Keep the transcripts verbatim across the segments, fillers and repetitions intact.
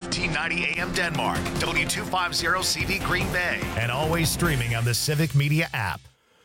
fifteen ninety A M Denmark, W two fifty C V Green Bay, and always streaming on the Civic Media app.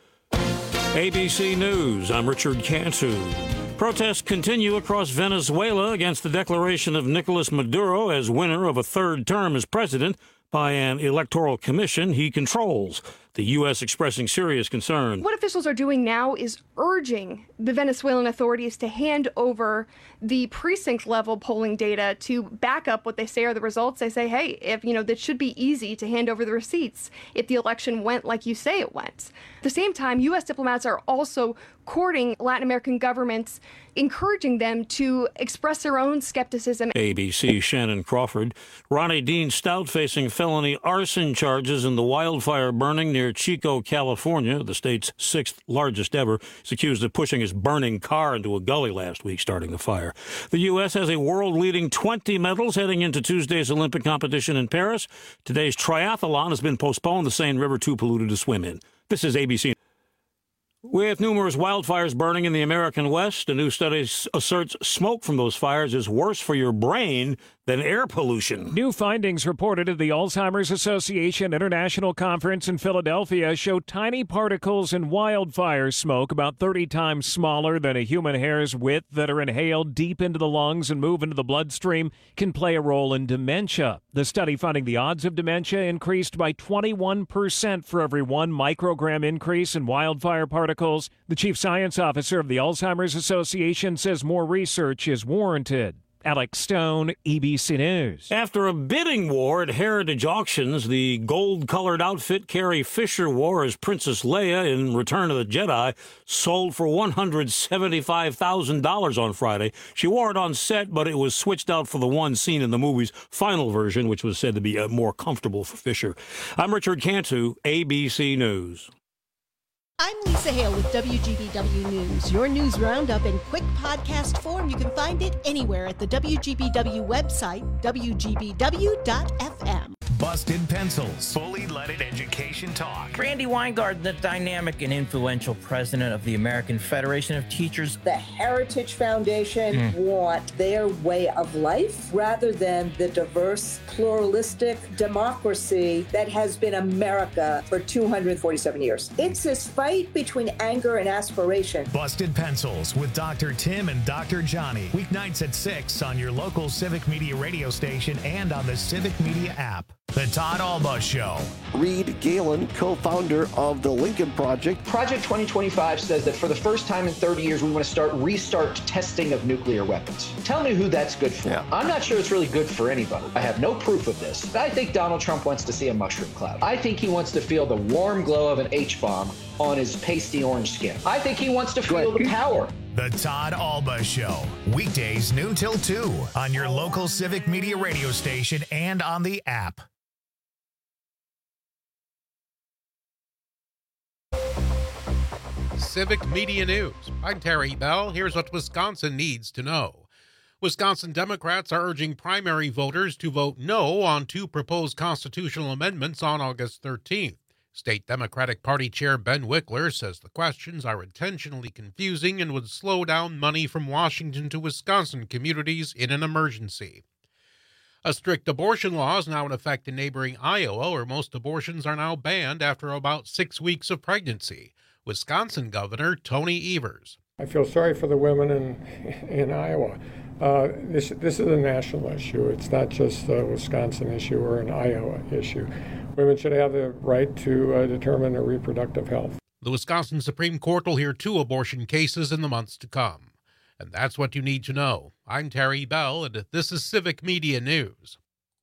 A B C News, I'm Richard Cantu. Protests continue across Venezuela against the declaration of Nicolas Maduro as winner of a third term as president by an electoral commission he controls. The U S expressing serious concern. What officials are doing now is urging the Venezuelan authorities to hand over the precinct-level polling data to back up what they say are the results. They say, hey, if you know, that should be easy to hand over the receipts if the election went like you say it went. At the same time, U S diplomats are also courting Latin American governments, encouraging them to express their own skepticism. A B C Shannon Crawford. Ronnie Dean Stout facing felony arson charges in the wildfire burning near Chico, California, the state's sixth largest ever. He's accused of pushing his burning car into a gully last week, starting the fire. The U S has a world-leading twenty medals heading into Tuesday's Olympic competition in Paris. Today's triathlon has been postponed. The Seine River too polluted to swim in. This is A B C. With numerous wildfires burning in the American West, a new study asserts smoke from those fires is worse for your brain than air pollution. New findings reported at the Alzheimer's Association International Conference in Philadelphia show tiny particles in wildfire smoke about thirty times smaller than a human hair's width that are inhaled deep into the lungs and move into the bloodstream can play a role in dementia. The study finding the odds of dementia increased by twenty-one percent for every one microgram increase in wildfire particles. The chief science officer of the Alzheimer's Association says more research is warranted. Alex Stone, E B C News. After a bidding war at Heritage Auctions, the gold-colored outfit Carrie Fisher wore as Princess Leia in Return of the Jedi sold for one hundred seventy-five thousand dollars on Friday. She wore it on set, but it was switched out for the one seen in the movie's final version, which was said to be uh, more comfortable for Fisher. I'm Richard Cantu, A B C News. I'm Lisa Hale with W G B W News. Your news roundup in quick podcast form. You can find it anywhere at the W G B W website, W G B W dot F M. Busted Pencils. Fully leaded education talk. Randy Weingarten, the dynamic and influential president of the American Federation of Teachers. The Heritage Foundation mm. want their way of life rather than the diverse, pluralistic democracy that has been America for two hundred forty-seven years. It's this fight between anger and aspiration. Busted Pencils with Doctor Tim and Doctor Johnny. Weeknights at six on your local Civic Media radio station and on the Civic Media app. The Todd Alba Show. Reed Galen, co-founder of the Lincoln Project. Project twenty twenty-five says that for the first time in thirty years, we want to start restart testing of nuclear weapons. Tell me who that's good for. Yeah. I'm not sure it's really good for anybody. I have no proof of this. I think Donald Trump wants to see a mushroom cloud. I think he wants to feel the warm glow of an H-bomb on his pasty orange skin. I think he wants to feel the power. The Todd Alba Show. Weekdays noon till two on your local Civic Media radio station and on the app. Civic Media News. I'm Terry Bell. Here's what Wisconsin needs to know. Wisconsin Democrats are urging primary voters to vote no on two proposed constitutional amendments on August thirteenth. State Democratic Party Chair Ben Wickler says the questions are intentionally confusing and would slow down money from Washington to Wisconsin communities in an emergency. A strict abortion law is now in effect in neighboring Iowa, where most abortions are now banned after about six weeks of pregnancy. Wisconsin Governor Tony Evers. I feel sorry for the women in in Iowa. Uh, this this is a national issue. It's not just a Wisconsin issue or an Iowa issue. Women should have the right to uh, determine their reproductive health. The Wisconsin Supreme Court will hear two abortion cases in the months to come. And that's what you need to know. I'm Terry Bell, and this is Civic Media News.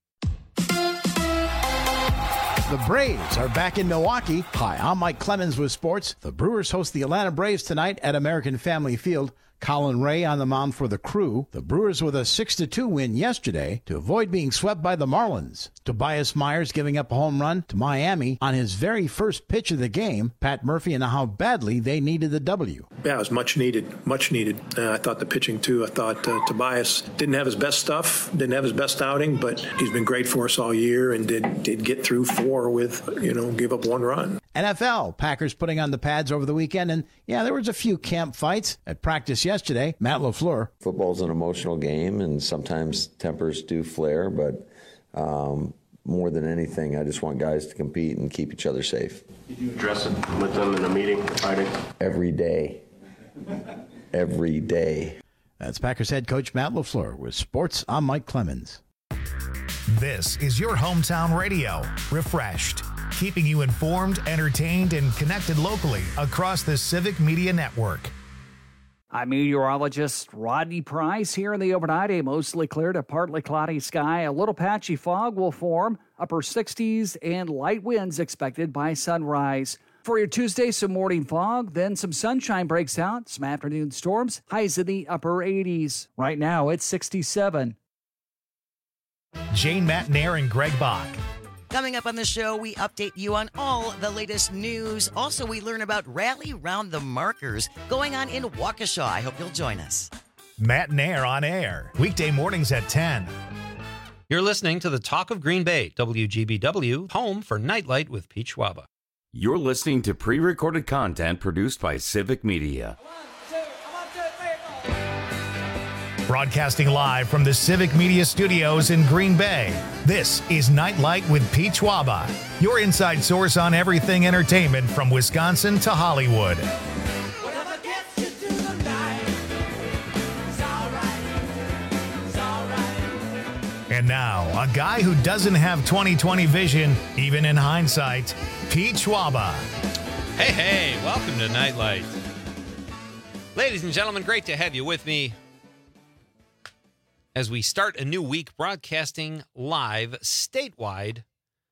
The Braves are back in Milwaukee. Hi, I'm Mike Clemens with sports. The Brewers host the Atlanta Braves tonight at American Family Field. Colin Ray on the mound for the Crew. The Brewers with a six to two win yesterday to avoid being swept by the Marlins. Tobias Myers giving up a home run to Miami on his very first pitch of the game. Pat Murphy and how badly they needed the W. Yeah, it was much needed, much needed. Uh, I thought the pitching, too. I thought uh, Tobias didn't have his best stuff, didn't have his best outing, but he's been great for us all year and did, did get through four with, you know, give up one run. N F L, Packers putting on the pads over the weekend, and yeah, there was a few camp fights at practice yesterday. Matt LaFleur. Football's an emotional game, and sometimes tempers do flare, but Um, more than anything, I just want guys to compete and keep each other safe. Did you address it with them in a meeting Friday? Every day. Every day. That's Packers head coach Matt LaFleur with sports. I'm Mike Clemens. This is your hometown radio, refreshed, keeping you informed, entertained, and connected locally across the Civic Media Network. I'm meteorologist Rodney Price. Here in the overnight, a mostly clear to partly cloudy sky. A little patchy fog will form, upper sixties, and light winds expected by sunrise. For your Tuesday, some morning fog, then some sunshine breaks out, some afternoon storms, highs in the upper eighties. Right now, it's sixty-seven. Jane Matnair and Greg Bach. Coming up on the show, we update you on all the latest news. Also, we learn about Rally Round the Markers going on in Waukesha. I hope you'll join us. Matnair on air, weekday mornings at ten. You're listening to the Talk of Green Bay, W G B W, home for Nightlight with Pete Schwaba. You're listening to pre-recorded content produced by Civic Media. Broadcasting live from the Civic Media Studios in Green Bay, this is Nightlight with Pete Schwaba, your inside source on everything entertainment from Wisconsin to Hollywood. And now, a guy who doesn't have twenty twenty vision, even in hindsight, Pete Schwaba. Hey, hey, welcome to Nightlight. Ladies and gentlemen, great to have you with me as we start a new week broadcasting live statewide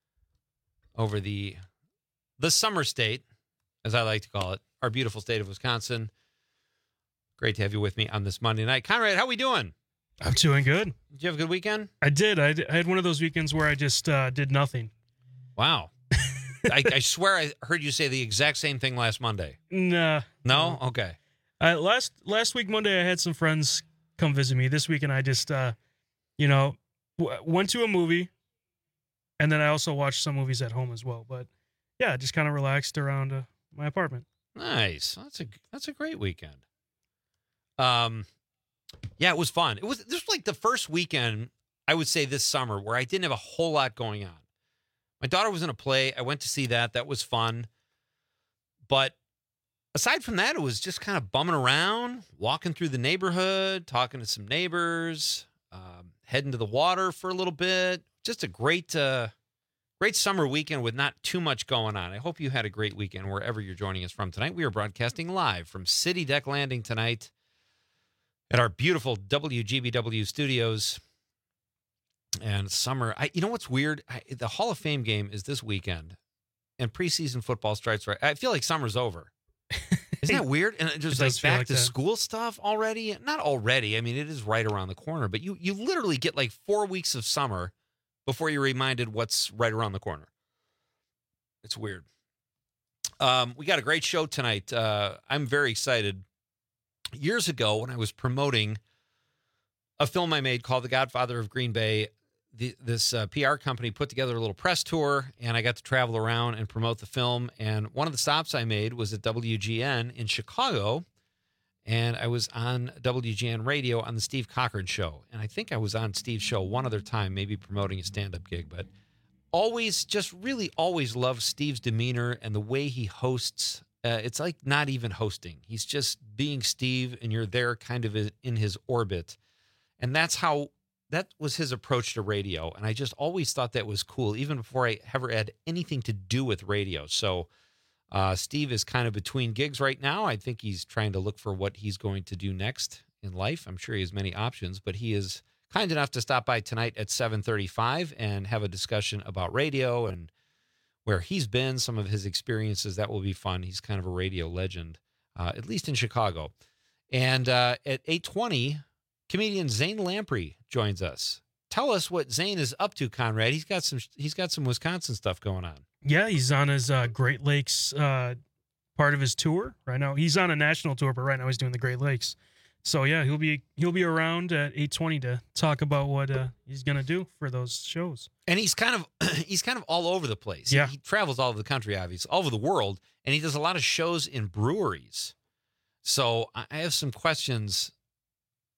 over the the summer state, as I like to call it, our beautiful state of Wisconsin. Great to have you with me on this Monday night. Conrad, how we doing? I'm doing good. Did you have a good weekend? I did. I, did. I had one of those weekends where I just uh, did nothing. Wow. I, I swear I heard you say the exact same thing last Monday. Nah. No? Okay. Uh, last last week, Monday, I had some friends come visit me. This weekend, I just, uh, you know, w- went to a movie, and then I also watched some movies at home as well. But, yeah, just kind of relaxed around uh, my apartment. Nice. That's a that's a great weekend. Um, yeah, it was fun. It was this was like the first weekend, I would say, this summer where I didn't have a whole lot going on. My daughter was in a play. I went to see that. That was fun. But aside from that, it was just kind of bumming around, walking through the neighborhood, talking to some neighbors, um, heading to the water for a little bit. Just a great, uh, great summer weekend with not too much going on. I hope you had a great weekend wherever you're joining us from tonight. We are broadcasting live from City Deck Landing tonight at our beautiful W G B W studios. And summer, I, you know what's weird? I, the Hall of Fame game is this weekend, and preseason football starts right. I feel like summer's over. Isn't that weird? And it just It like does feel back like to that. school stuff already. Not already. I mean, it is right around the corner, but you you literally get like four weeks of summer before you're reminded what's right around the corner. It's weird. Um, we got a great show tonight. Uh, I'm very excited. Years ago, when I was promoting a film I made called The Godfather of Green Bay, the, this uh, P R company put together a little press tour, and I got to travel around and promote the film. And one of the stops I made was at W G N in Chicago, and I was on W G N radio on the Steve Cochran Show. And I think I was on Steve's show one other time, maybe promoting a stand-up gig. But always, just really always loved Steve's demeanor and the way he hosts. Uh, it's like not even hosting. He's just being Steve, and you're there kind of in his orbit. And that's how... That was his approach to radio, and I just always thought that was cool, even before I ever had anything to do with radio. So uh, Steve is kind of between gigs right now. I think he's trying to look for what he's going to do next in life. I'm sure he has many options, but he is kind enough to stop by tonight at seven thirty-five and have a discussion about radio and where he's been, some of his experiences. That will be fun. He's kind of a radio legend, uh, at least in Chicago. And uh, at eight twenty... comedian Zane Lamprey joins us. Tell us what Zane is up to, Conrad. He's got some. He's got some Wisconsin stuff going on. Yeah, he's on his uh, Great Lakes uh, part of his tour right now. He's on a national tour, but right now he's doing the Great Lakes. So yeah, he'll be he'll be around at eight twenty to talk about what uh, he's gonna do for those shows. And he's kind of he's kind of all over the place. Yeah, he, he travels all over the country, obviously, all over the world, and he does a lot of shows in breweries. So I have some questions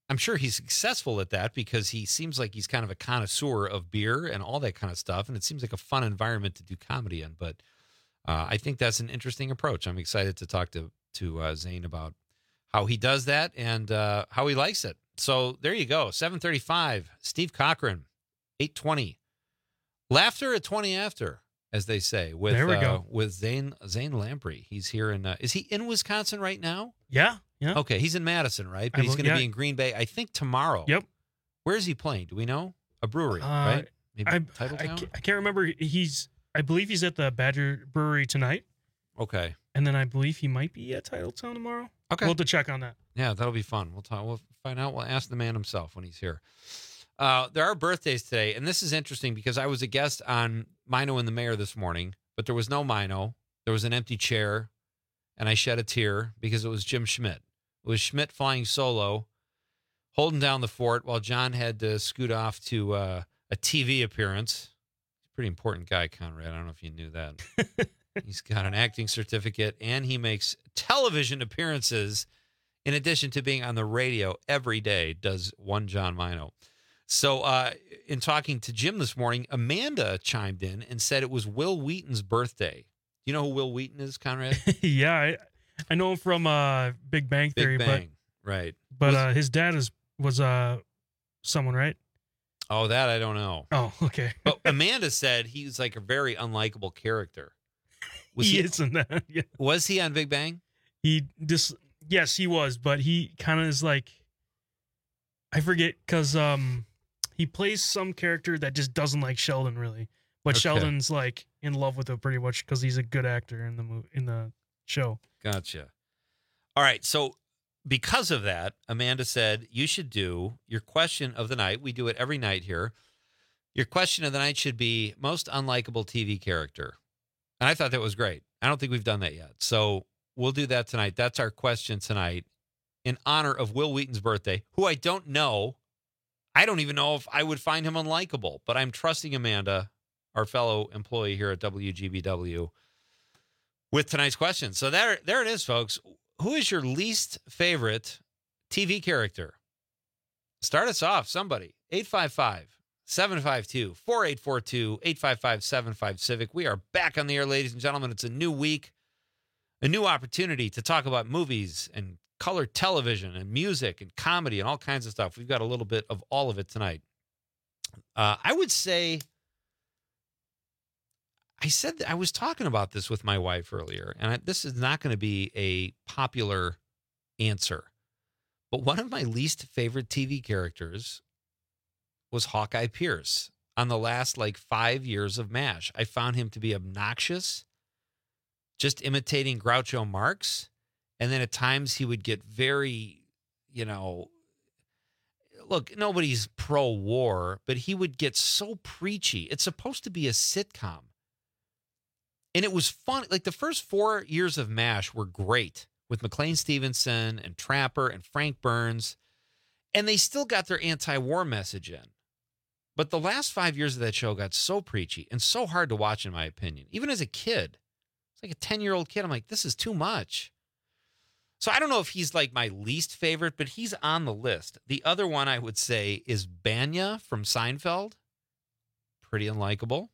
I'm sure he's successful at that because he seems like he's kind of a connoisseur of beer and all that kind of stuff. And it seems like a fun environment to do comedy in. But uh, I think that's an interesting approach. I'm excited to talk to, to uh, Zane about how he does that and uh, how he likes it. So there you go. seven thirty-five, Steve Cochran, eight twenty. Laughter at twenty after, as they say, with there we uh, go. with Zane Zane Lamprey. He's here in. Uh, is he in Wisconsin right now? Yeah, yeah. Okay, he's in Madison, right? But I he's will- going to yeah. be in Green Bay, I think, tomorrow. Yep. Where is he playing? Do we know? A brewery, Uh, right? Maybe I, I, Titletown? ca- I can't remember. He's. I believe he's at the Badger Brewery tonight, Okay. and then I believe he might be at Titletown tomorrow. Okay. We'll have to check on that. Yeah, that'll be fun. We'll talk. We'll find out. We'll ask the man himself when he's here. Uh, there are birthdays today, and this is interesting because I was a guest on Mino and the Mayor this morning, but there was no Mino. There was an empty chair, and I shed a tear because it was Jim Schmidt. It was Schmidt flying solo, holding down the fort while John had to scoot off to uh, a T V appearance. Pretty important guy, Conrad. I don't know if you knew that. He's got an acting certificate, and he makes television appearances in addition to being on the radio every day, does one John Mino. So uh, in talking to Jim this morning, Amanda chimed in and said it was Will Wheaton's birthday. Do you know who Will Wheaton is, Conrad? yeah, I, I know him from uh, Big Bang Theory, Big Bang, right. but Was- but uh, his dad is was uh someone, right? Oh, that I don't know. Oh, okay. But Amanda said he's like a very unlikable character. Was he, he, is in that. Yeah. was he on Big Bang? He just yes, he was, but he kind of is like I forget because um he plays some character that just doesn't like Sheldon really, but Okay. Sheldon's like in love with him pretty much because he's a good actor in the movie in the show. Gotcha. All right. So because of that, Amanda said you should do your question of the night. We do it every night here. Your question of the night should be most unlikable T V character. And I thought that was great. I don't think we've done that yet. So we'll do that tonight. That's our question tonight in honor of Will Wheaton's birthday, who I don't know. I don't even know if I would find him unlikable, but I'm trusting Amanda, our fellow employee here at W G B W, with tonight's question. So there, there it is, folks. Who is your least favorite T V character? Start us off, somebody. eight five five, seven five two, four eight four two, eight five five seven five Civic. We are back on the air, ladies and gentlemen. It's a new week, a new opportunity to talk about movies and color television and music and comedy and all kinds of stuff. We've got a little bit of all of it tonight. Uh, I would say, I said that I was talking about this with my wife earlier, and I, this is not going to be a popular answer, but one of my least favorite T V characters was Hawkeye Pierce on the last like five years of MASH. I found him to be obnoxious, just imitating Groucho Marx. And then at times he would get very, you know, look, nobody's pro-war, but he would get so preachy. It's supposed to be a sitcom. And it was fun. Like the first four years of MASH were great with McLean Stevenson and Trapper and Frank Burns. And they still got their anti-war message in. But the last five years of that show got so preachy and so hard to watch, in my opinion. Even as a kid, it's like a ten-year-old kid. I'm like, this is too much. So I don't know if he's like my least favorite, but he's on the list. The other one I would say is Banya from Seinfeld. Pretty unlikable.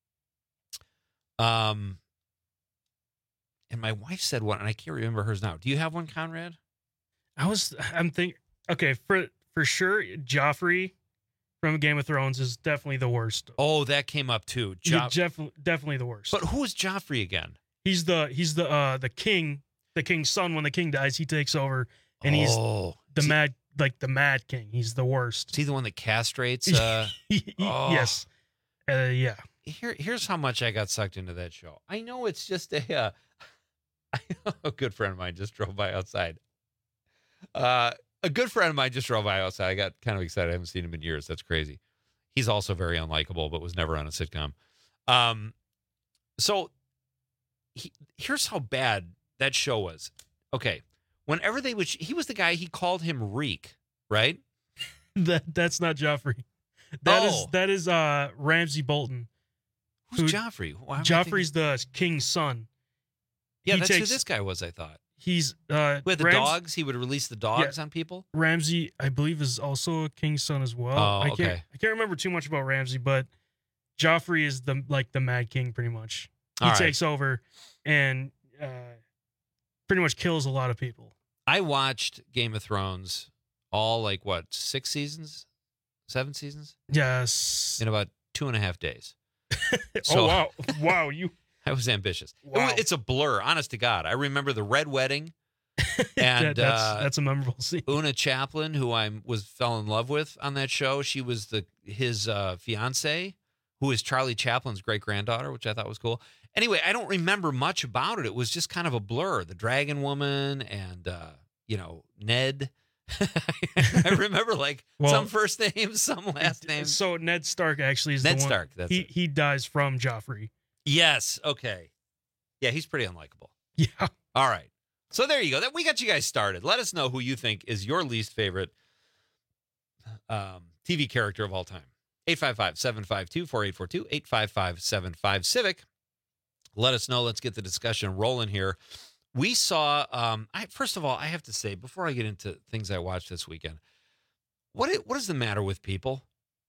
Um, and my wife said one, and I can't remember hers now. Do you have one, Conrad? I was I'm thinking okay, for for sure Joffrey from Game of Thrones is definitely the worst. Oh, that came up too. Yeah, Joff- def- definitely the worst. But who is Joffrey again? He's the he's the uh the king, the king's son. When the king dies, he takes over, and he's Oh. the See- mad like the mad king. He's the worst. Is he the one that castrates? Uh, oh. Yes. Uh, yeah. Here, here's how much I got sucked into that show. I know it's just a, uh, I know a good friend of mine just drove by outside. Uh, a good friend of mine just drove by outside. I got kind of excited. I haven't seen him in years. That's crazy. He's also very unlikable, but was never on a sitcom. Um, so he, here's how bad that show was. Okay. Whenever they would, he was the guy, he called him Reek, right? That that's not Joffrey. That is Oh. that is uh Ramsay Bolton. Who's Who- Joffrey? Why am I Joffrey's the king's son. Yeah, He that's takes- who this guy was, I thought. he's uh, with the Rams- dogs. He would release the dogs Yeah. on people. Ramsey, I believe, is also a king's son as well. Oh, I can't, okay. I can't remember too much about Ramsey, but Joffrey is the like the Mad King, pretty much. He All right. takes over and uh, pretty much kills a lot of people. I watched Game of Thrones all like what six seasons, seven seasons Yes. in about two and a half days. oh wow, wow! You. I was ambitious. It Wow. wa- it's a blur, honest to God. I remember the Red Wedding, and That- that's uh, that's a memorable scene. Una Chaplin, who I was fell in love with on that show. She was the his uh, fiance, who is Charlie Chaplin's great granddaughter, which I thought was cool. Anyway, I don't remember much about it. It was just kind of a blur. The Dragon Woman and uh, you know Ned. I remember like Well, some first names, some last names. So Ned Stark actually is Ned the one. Stark, that's he it. he dies from Joffrey. Yes. Okay. Yeah, he's pretty unlikable. Yeah. All right. So there you go. That we got you guys started. Let us know who you think is your least favorite um, T V character of all time. eight five five, seven five two, four eight four two, eight five five, seven five Civic. Let us know. Let's get the discussion rolling here. We saw, um, I, first of all, I have to say, before I get into things I watched this weekend, what i- what is the matter with people?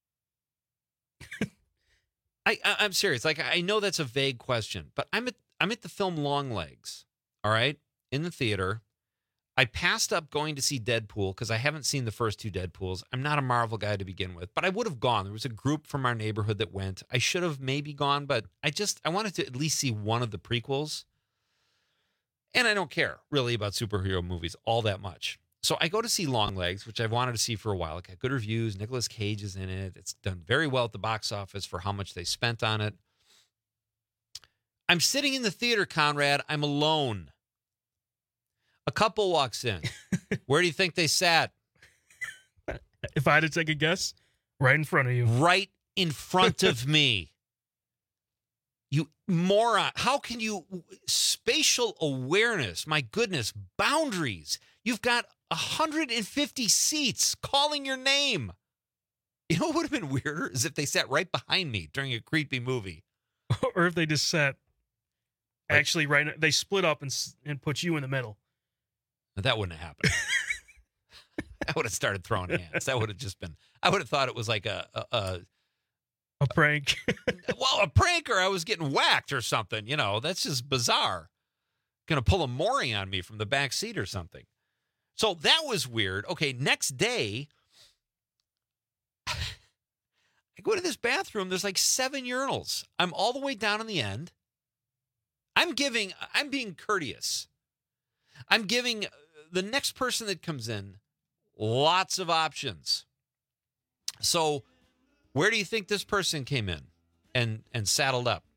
I, I I'm serious. Like, I know that's a vague question, but I'm at I'm at the film Longlegs, all right, in the theater. I passed up going to see Deadpool because I haven't seen the first two Deadpools. I'm not a Marvel guy to begin with, but I would have gone. There was a group from our neighborhood that went. I should have maybe gone, but I just I wanted to at least see one of the prequels. And I don't care really about superhero movies all that much. So I go to see Longlegs, which I've wanted to see for a while. It got good reviews. Nicolas Cage is in it. It's done very well at the box office for how much they spent on it. I'm sitting in the theater, Conrad. I'm alone. A couple walks in. Where do you think they sat? If I had to take a guess, right in front of you. Right in front of me. You moron. How can you... Spatial awareness. My goodness. Boundaries. You've got one hundred fifty seats calling your name. You know what would have been weirder is if they sat right behind me during a creepy movie. Or if they just sat actually right, they split up and s- and put you in the middle. That wouldn't have happened. I would have started throwing hands. That would have just been... I would have thought it was like a... a, a A prank. well, a prank, or I was getting whacked or something. You know, that's just bizarre. Gonna pull a Maury on me from the back seat or something. So that was weird. Okay, next day, I go to this bathroom. There's like seven urinals. I'm all the way down in the end. I'm giving, I'm being courteous. I'm giving the next person that comes in lots of options. So where do you think this person came in and, and saddled up?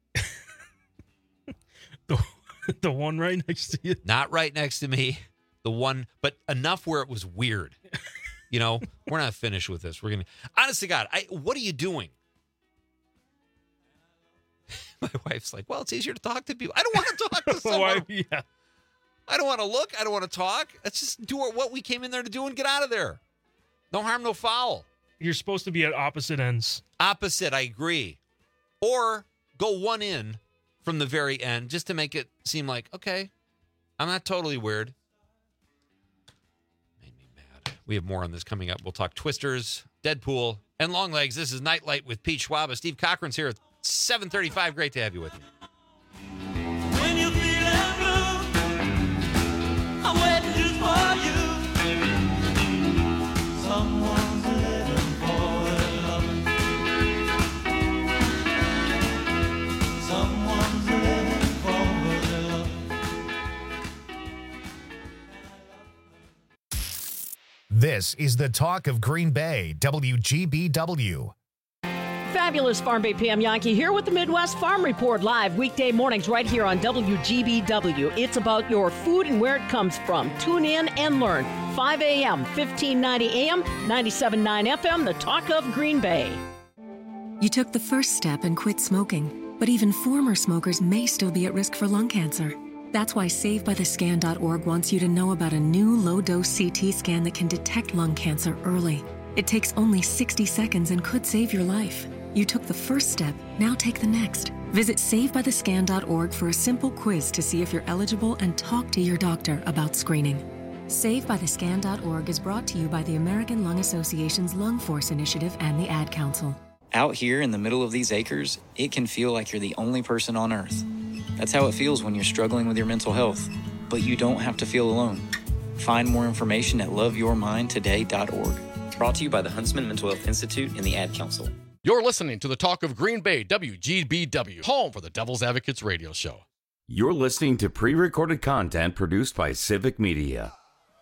the, the one right next to you. Not right next to me. The one, but enough where it was weird. You know, we're not finished with this. We're going to, honest to God, I, what are you doing? My wife's like, well, it's easier to talk to people. I don't want to talk to someone. Why- yeah. I don't want to look. I don't want to talk. Let's just do what we came in there to do and get out of there. No harm, no foul. You're supposed to be at opposite ends. Opposite, I agree. Or go one in from the very end just to make it seem like, okay, I'm not totally weird. Made me mad. We have more on this coming up. We'll talk Twisters, Deadpool, and Longlegs. This is Nightlight with Pete Schwab. Steve Cochran's here at seven thirty-five. Great to have you with me. When you feel blue, I'm waiting just for you. Someone's living for their love. Someone's living for their love. This is the talk of Green Bay, W G B W. Fabulous Farm Bay P M Yankee here with the Midwest Farm Report live weekday mornings right here on W G B W. It's about your food and where it comes from. Tune in and learn. five a.m., fifteen ninety a.m., ninety-seven point nine F M, the talk of Green Bay. You took the first step and quit smoking, but even former smokers may still be at risk for lung cancer. That's why save by the scan dot org wants you to know about a new low-dose C T scan that can detect lung cancer early. It takes only sixty seconds and could save your life. You took the first step, now take the next. Visit save by the scan dot org for a simple quiz to see if you're eligible and talk to your doctor about screening. save by the scan dot org is brought to you by the American Lung Association's Lung Force Initiative and the Ad Council. Out here in the middle of these acres, it can feel like you're the only person on Earth. That's how it feels when you're struggling with your mental health. But you don't have to feel alone. Find more information at love your mind today dot org. Brought to you by the Huntsman Mental Health Institute and the Ad Council. You're listening to the Talk of Green Bay, W G B W, home for the Devil's Advocates radio show. You're listening to pre-recorded content produced by Civic Media.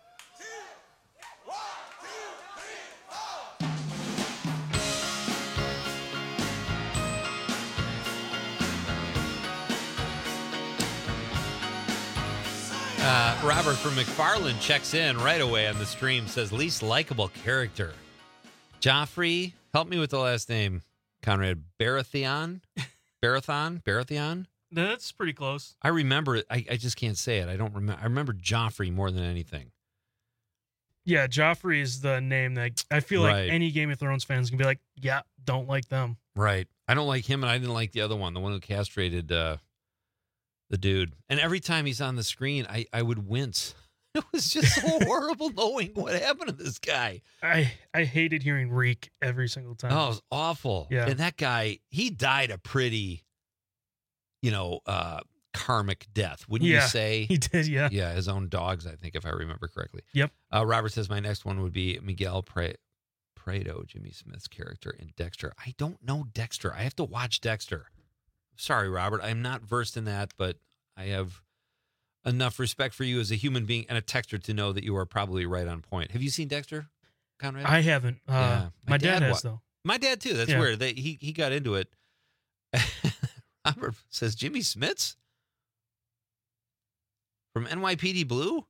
Uh, Robert from McFarland checks in right away on the stream, says least likable character. Joffrey, help me with the last name, Conrad. Baratheon? Barathon? Baratheon? That's pretty close. I remember it. I, I just can't say it. I don't remember. I remember Joffrey more than anything. Yeah, Joffrey is the name that I feel like Right. any Game of Thrones fans can be like, yeah, don't like them. Right. I don't like him, and I didn't like the other one, the one who castrated uh, the dude. And every time he's on the screen, I, I would wince. It was just so horrible knowing what happened to this guy. I, I hated hearing Reek every single time. Oh, it was awful. Yeah. And that guy, he died a pretty, you know, uh, karmic death, wouldn't Yeah, you say? he did, yeah. Yeah, his own dogs, I think, if I remember correctly. Yep. Uh, Robert says my next one would be Miguel Pre- Prado, Jimmy Smith's character in Dexter. I don't know Dexter. I have to watch Dexter. Sorry, Robert. I'm not versed in that, but I have enough respect for you as a human being and a texter to know that you are probably right on point. Have you seen Dexter, Conrad? I haven't. Uh, Yeah. My, dad, has, wa- though. My dad, too. That's Yeah. weird. They, he, he got into it. Robert says, Jimmy Smits? From N Y P D Blue?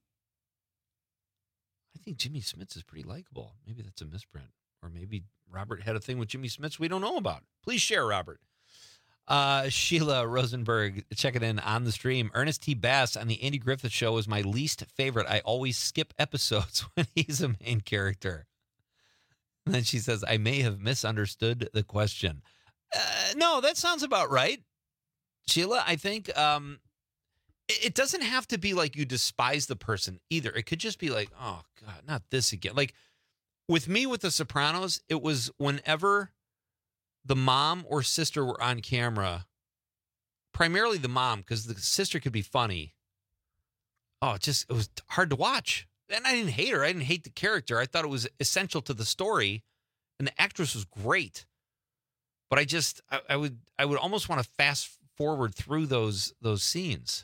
I think Jimmy Smits is pretty likable. Maybe that's a misprint. Or maybe Robert had a thing with Jimmy Smits we don't know about. Please share, Robert. Uh, Sheila Rosenberg, checking in on the stream. Ernest T. Bass on the Andy Griffith Show is my least favorite. I always skip episodes when he's a main character. And then she says, I may have misunderstood the question. Uh, no, that sounds about right. Sheila, I think um, it, it doesn't have to be like you despise the person either. It could just be like, oh, God, not this again. Like with me with The Sopranos, it was whenever the mom or sister were on camera, primarily the mom, because the sister could be funny. Oh, it just, it was hard to watch. And I didn't hate her. I didn't hate the character. I thought it was essential to the story, and the actress was great. But I just, I, I would, I would almost want to fast forward through those those scenes.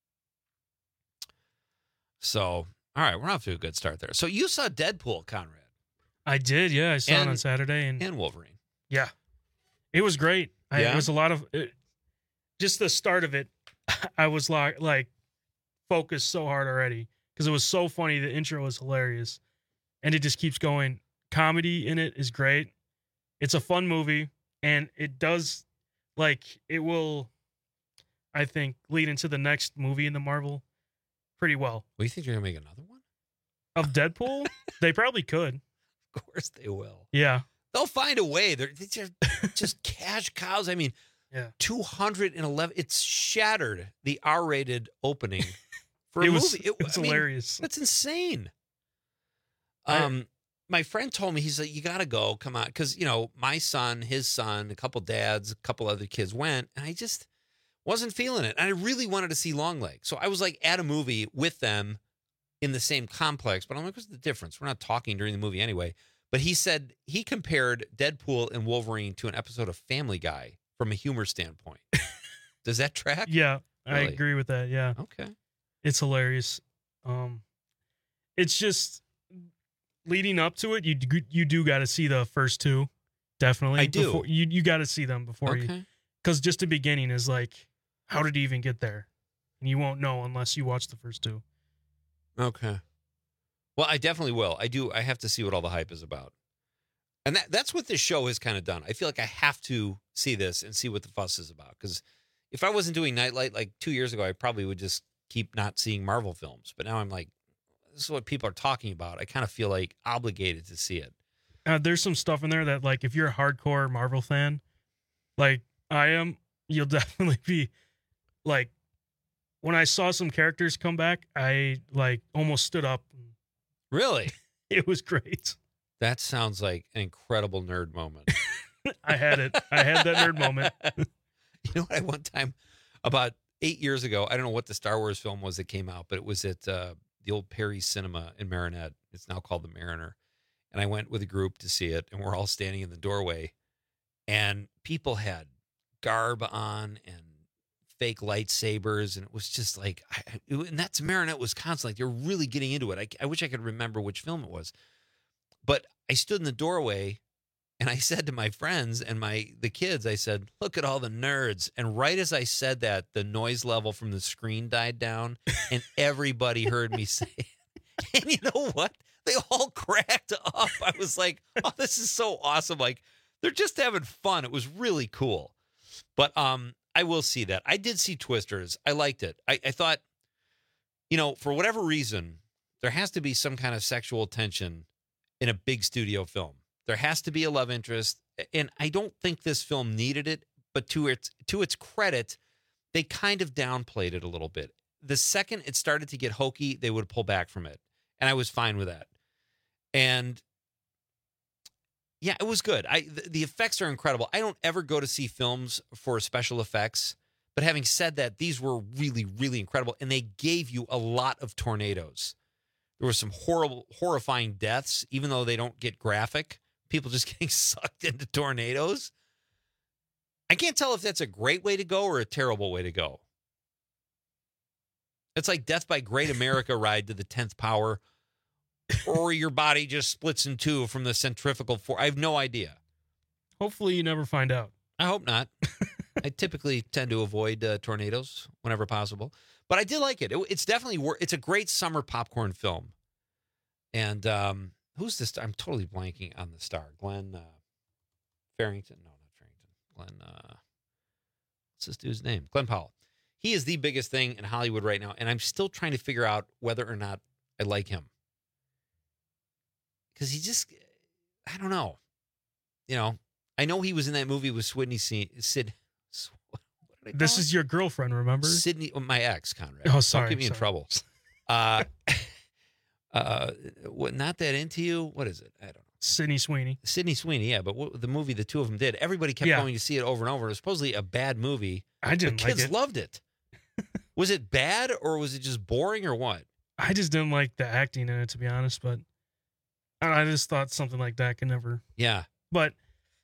So, all right, we're off to a good start there. So you saw Deadpool, Conrad. I did, yeah. I saw And- it on Saturday. And, and Wolverine. Yeah. It was great. I, Yeah? It was a lot of, it, just the start of it, I was like, like focused so hard already because it was so funny. The intro was hilarious. And it just keeps going. Comedy in it is great. It's a fun movie. And it does, like, it will, I think, lead into the next movie in the Marvel pretty well. Well, you think you're going to make another one? Of Deadpool? They probably could. Of course they will. Yeah. They'll find a way. They're, they're just, just cash cows. I mean, yeah. two hundred eleven. It's shattered the R-rated opening for a It was- movie. it's I mean, hilarious. That's insane. I- Um, my friend told me, he's like, you got to go. Come on. Because, you know, my son, his son, a couple dads, a couple other kids went. And I just wasn't feeling it. And I really wanted to see Longleg. So I was like at a movie with them in the same complex. But I'm like, what's the difference? We're not talking during the movie anyway. But he said he compared Deadpool and Wolverine to an episode of Family Guy from a humor standpoint. Does that track? Yeah, I Really? agree with that. Yeah. Okay. It's hilarious. Um, it's just leading up to it. You do, you do got to see the first two, definitely. I do. Before, you you got to see them before you, Okay. because just the beginning is like, how did he even get there? And you won't know unless you watch the first two. Okay. Well, I definitely will. I do. I have to see what all the hype is about. And that that's what this show has kind of done. I feel like I have to see this and see what the fuss is about. Because if I wasn't doing Nightlight like two years ago, I probably would just keep not seeing Marvel films. But now I'm like, this is what people are talking about. I kind of feel like obligated to see it. Uh, there's some stuff in there that, like, if you're a hardcore Marvel fan, like I am, you'll definitely be like, when I saw some characters come back, I like almost stood up. Really? It was great. That sounds like an incredible nerd moment. I had it. I had that nerd moment. You know what? I one time, about eight years ago, I don't know what the Star Wars film was that came out, but it was at uh, the old Perry Cinema in Marinette. It's now called the Mariner. And I went with a group to see it, and we're all standing in the doorway, and people had garb on and fake lightsabers, and it was just like, I, it, and that's Marinette, Wisconsin. Like, they're really getting into it. I, I wish I could remember which film it was. But I stood in the doorway, and I said to my friends and my the kids, I said, look at all the nerds. And right as I said that, the noise level from the screen died down, and everybody heard me say it. And you know what? They all cracked up. I was like, oh, this is so awesome. Like, they're just having fun. It was really cool. But um, I will see that. I did see Twisters. I liked it. I, I thought, you know, for whatever reason, there has to be some kind of sexual tension in a big studio film. There has to be a love interest. And I don't think this film needed it, but to its to its credit, they kind of downplayed it a little bit. The second it started to get hokey, they would pull back from it. And I was fine with that. And yeah, it was good. I the, the effects are incredible. I don't ever go to see films for special effects, but having said that, these were really, really incredible, and they gave you a lot of tornadoes. There were some horrible, horrifying deaths, even though they don't get graphic. People just getting sucked into tornadoes. I can't tell if that's a great way to go or a terrible way to go. It's like Death by Great America ride to the tenth power, or your body just splits in two from the centrifugal force. I have no idea. Hopefully you never find out. I hope not. I typically tend to avoid uh, tornadoes whenever possible. But I did like it. it it's definitely, wor- it's a great summer popcorn film. And um, who's this? I'm totally blanking on the star. Glenn uh, Farrington. No, not Farrington. Glenn, uh, what's this dude's name? Glenn Powell. He is the biggest thing in Hollywood right now. And I'm still trying to figure out whether or not I like him. Because he just, I don't know. You know, I know he was in that movie with Sydney, Sid. This is your girlfriend, remember? Sydney, my ex, Conrad. Oh, sorry. Don't get me sorry. in trouble. Uh, uh, what? Not that into you? What is it? I don't know. Sydney Sweeney. Sydney Sweeney, yeah. But what, the movie the two of them did, everybody kept Yeah. going to see it over and over. It was supposedly a bad movie. I didn't but like kids it. loved it. Was it bad or was it just boring or what? I just didn't like the acting in it, to be honest. But I, don't know, I just thought something like that could never. Yeah. But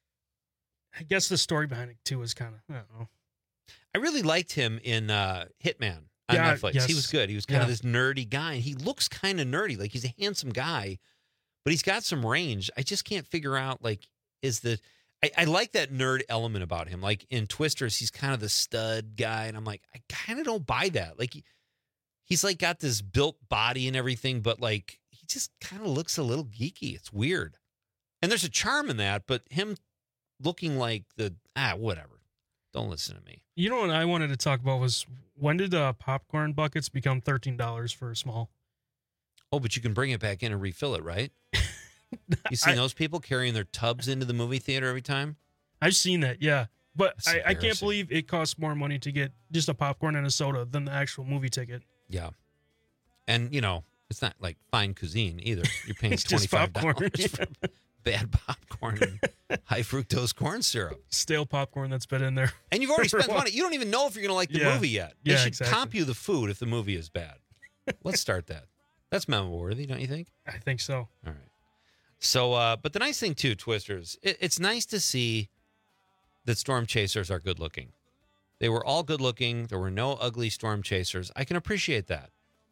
I guess the story behind it too is kind of, I don't know. I really liked him in uh, Hitman on Yeah, Netflix. yes. He was good. He was kind of Yeah. this nerdy guy. And he looks kind of nerdy. Like, he's a handsome guy, but he's got some range. I just can't figure out, like, is the... I, I like that nerd element about him. Like, in Twisters, he's kind of the stud guy. And I'm like, I kind of don't buy that. Like, he, he's, like, got this built body and everything, but, like, he just kind of looks a little geeky. It's weird. And there's a charm in that, but him looking like the... Ah, whatever. Don't listen to me. You know what I wanted to talk about was, when did uh, popcorn buckets become thirteen dollars for a small? Oh, but you can bring it back in and refill it, right? You seen I- those people carrying their tubs into the movie theater every time? I've seen that, yeah. But That's I, I can't embarrassing. believe it costs more money to get just a popcorn and a soda than the actual movie ticket. Yeah. And, you know, it's not like fine cuisine either. You're paying It's just twenty-five dollars popcorn. for bad popcorn and high fructose corn syrup. Stale popcorn that's been in there. And you've already for a spent while. money. You don't even know if you're going to like the Yeah. movie yet. They Yeah, should exactly. comp you the food if the movie is bad. Let's start that. That's memorable worthy, don't you think? I think so. All right. So, uh, but the nice thing too, Twisters, it, it's nice to see that storm chasers are good looking. They were all good looking. There were no ugly storm chasers. I can appreciate that.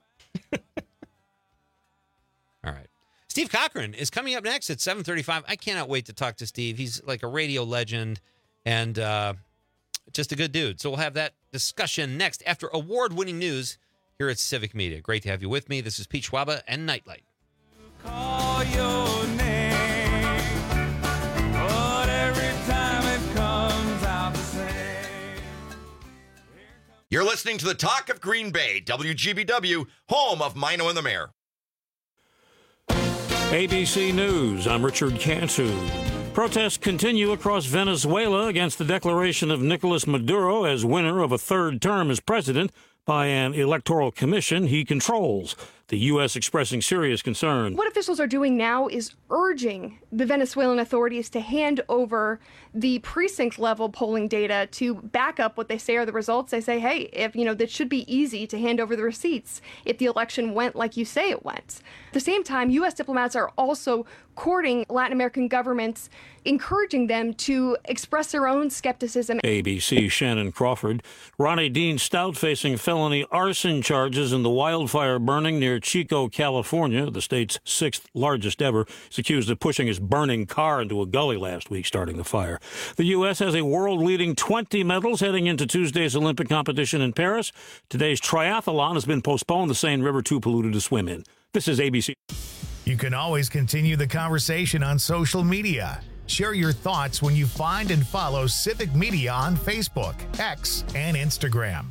All right. Steve Cochran is coming up next at seven thirty-five. I cannot wait to talk to Steve. He's like a radio legend and uh, just a good dude. So we'll have that discussion next after award-winning news here at Civic Media. Great to have you with me. This is Pete Schwaba and Nightlight. Call your name, but every time it comes out the same. You're listening to the Talk of Green Bay, W G B W, home of Mino and the Mayor. A B C News, I'm Richard Cantu. Protests continue across Venezuela against the declaration of Nicolas Maduro as winner of a third term as president by an electoral commission he controls. The U S expressing serious concern. What officials are doing now is urging the Venezuelan authorities to hand over the precinct level polling data to back up what they say are the results. They say, hey, if you know, that should be easy to hand over the receipts if the election went like you say it went. At the same time, U S diplomats are also courting Latin American governments, encouraging them to express their own skepticism. A B C's Shannon Crawford. Ronnie Dean Stout facing felony arson charges in the wildfire burning near Chico, California, the state's sixth largest ever. He's accused of pushing his burning car into a gully last week, starting the fire. The U S has a world-leading twenty medals heading into Tuesday's Olympic competition in Paris. Today's triathlon has been postponed. The Seine River too polluted to swim in. This is A B C. You can always continue the conversation on social media. Share your thoughts when you find and follow Civic Media on Facebook, X, and Instagram.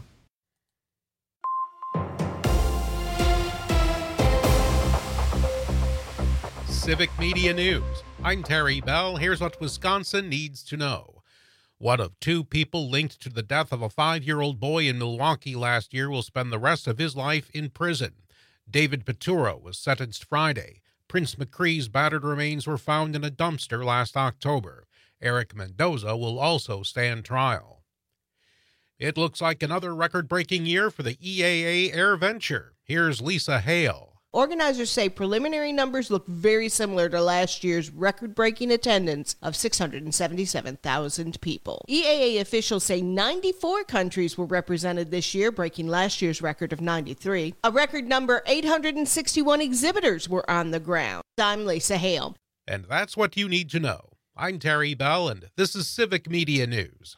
Civic Media News. I'm Terry Bell. Here's what Wisconsin needs to know. One of two people linked to the death of a five-year-old boy in Milwaukee last year will spend the rest of his life in prison. David Peturo was sentenced Friday. Prince McCree's battered remains were found in a dumpster last October. Eric Mendoza will also stand trial. It looks like another record-breaking year for the E A A Air Venture. Here's Lisa Hale. Organizers say preliminary numbers look very similar to last year's record-breaking attendance of six hundred seventy-seven thousand people. E A A officials say ninety-four countries were represented this year, breaking last year's record of ninety-three. A record number eight hundred sixty-one exhibitors were on the ground. I'm Lisa Hale. And that's what you need to know. I'm Terry Bell, and this is Civic Media News.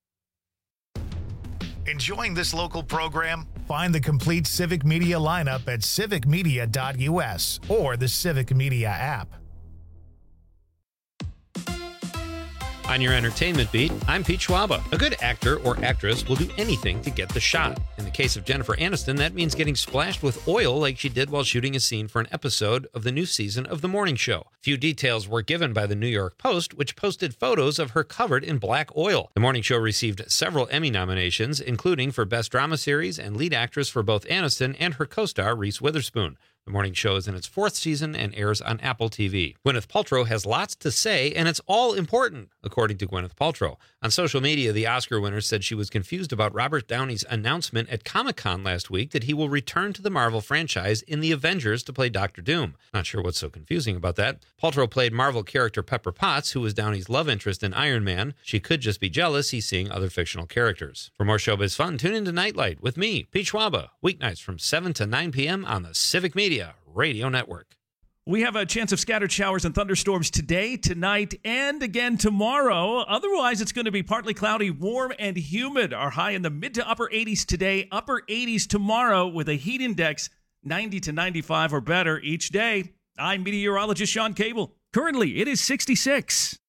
Enjoying this local program? Find the complete Civic Media lineup at civic media dot U S or the Civic Media app. On your entertainment beat, I'm Pete Schwaba. A good actor or actress will do anything to get the shot. In the case of Jennifer Aniston, that means getting splashed with oil like she did while shooting a scene for an episode of the new season of The Morning Show. Few details were given by the New York Post, which posted photos of her covered in black oil. The Morning Show received several Emmy nominations, including for Best Drama Series and Lead Actress for both Aniston and her co-star Reese Witherspoon. The Morning Show is in its fourth season and airs on Apple T V. Gwyneth Paltrow has lots to say, and it's all important, according to Gwyneth Paltrow. On social media, the Oscar winner said she was confused about Robert Downey's announcement at Comic-Con last week that he will return to the Marvel franchise in The Avengers to play Doctor Doom. Not sure what's so confusing about that. Paltrow played Marvel character Pepper Potts, who was Downey's love interest in Iron Man. She could just be jealous he's seeing other fictional characters. For more showbiz fun, tune into Nightlight with me, Pete Schwaba, weeknights from seven to nine p.m. on the Civic Media Radio Network. We have a chance of scattered showers and thunderstorms today, tonight, and again tomorrow. Otherwise, it's going to be partly cloudy, warm, and humid. Our high in the mid to upper eighties today, upper eighties tomorrow with a heat index ninety to ninety-five or better each day. I'm meteorologist Sean Cable. Currently, it is sixty-six.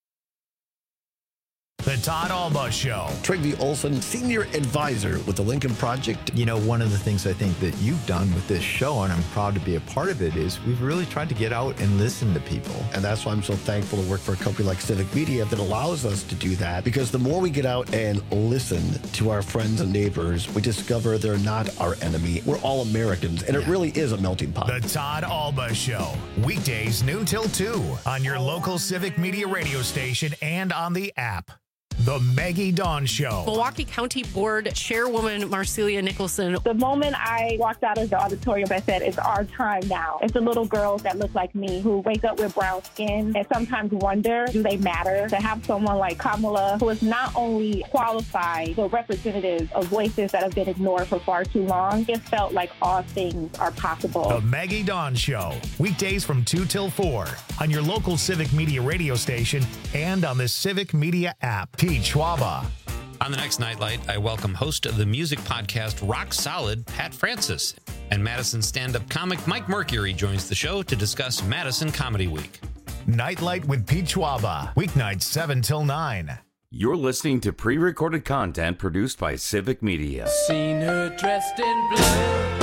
The Todd Alba Show. Trygve Olson, Senior Advisor with the Lincoln Project. You know, one of the things I think that you've done with this show, and I'm proud to be a part of it, is we've really tried to get out and listen to people. And that's why I'm so thankful to work for a company like Civic Media that allows us to do that. Because the more we get out and listen to our friends and neighbors, we discover they're not our enemy. We're all Americans, and yeah. It really is a melting pot. The Todd Alba Show. Weekdays noon till two on your local Civic Media radio station and on the app. The Maggie Dawn Show. Milwaukee County Board Chairwoman Marcelia Nicholson. The moment I walked out of the auditorium, I said, it's our time now. It's the little girls that look like me who wake up with brown skin and sometimes wonder, do they matter? To have someone like Kamala, who is not only qualified, but representative of voices that have been ignored for far too long, it felt like all things are possible. The Maggie Dawn Show. Weekdays from two till four on your local Civic Media radio station and on the Civic Media app. Pete Schwaba. On the next Nightlight, I welcome host of the music podcast Rock Solid, Pat Francis. And Madison stand-up comic Mike Mercury joins the show to discuss Madison Comedy Week. Nightlight with Pete Schwaba. Weeknights seven till nine. You're listening to pre-recorded content produced by Civic Media. Seen her dressed in blue.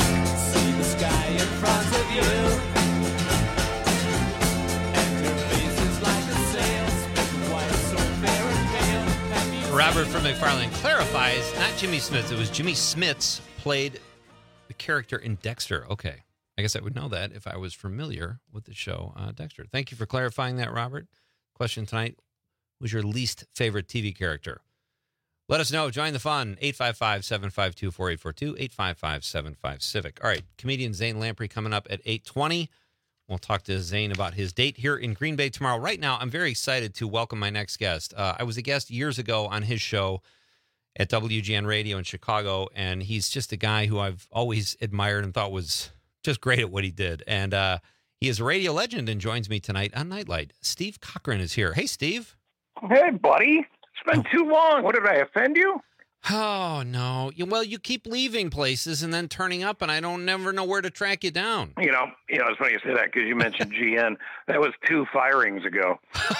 See the sky in front of you. And her face Robert from McFarland clarifies, not Jimmy Smits. It was Jimmy Smits played the character in Dexter. Okay. I guess I would know that if I was familiar with the show uh, Dexter. Thank you for clarifying that, Robert. Question tonight, who's your least favorite T V character? Let us know. Join the fun. eight five five, seven five two, four eight four two, eight five five, seven five, Civic. All right, comedian Zane Lamprey coming up at eight twenty. We'll talk to Zane about his date here in Green Bay tomorrow. Right now, I'm very excited to welcome my next guest. Uh, I was a guest years ago on his show at W G N Radio in Chicago, and he's just a guy who I've always admired and thought was just great at what he did. And uh, he is a radio legend and joins me tonight on Nightlight. Steve Cochran is here. Hey, Steve. Hey, buddy. It's been too long. What, did I offend you? Oh, no. You- Well, you keep leaving places and then turning up, and I don't never know where to track you down. You know, you know, it's funny you say that because you mentioned G N. That was two firings ago.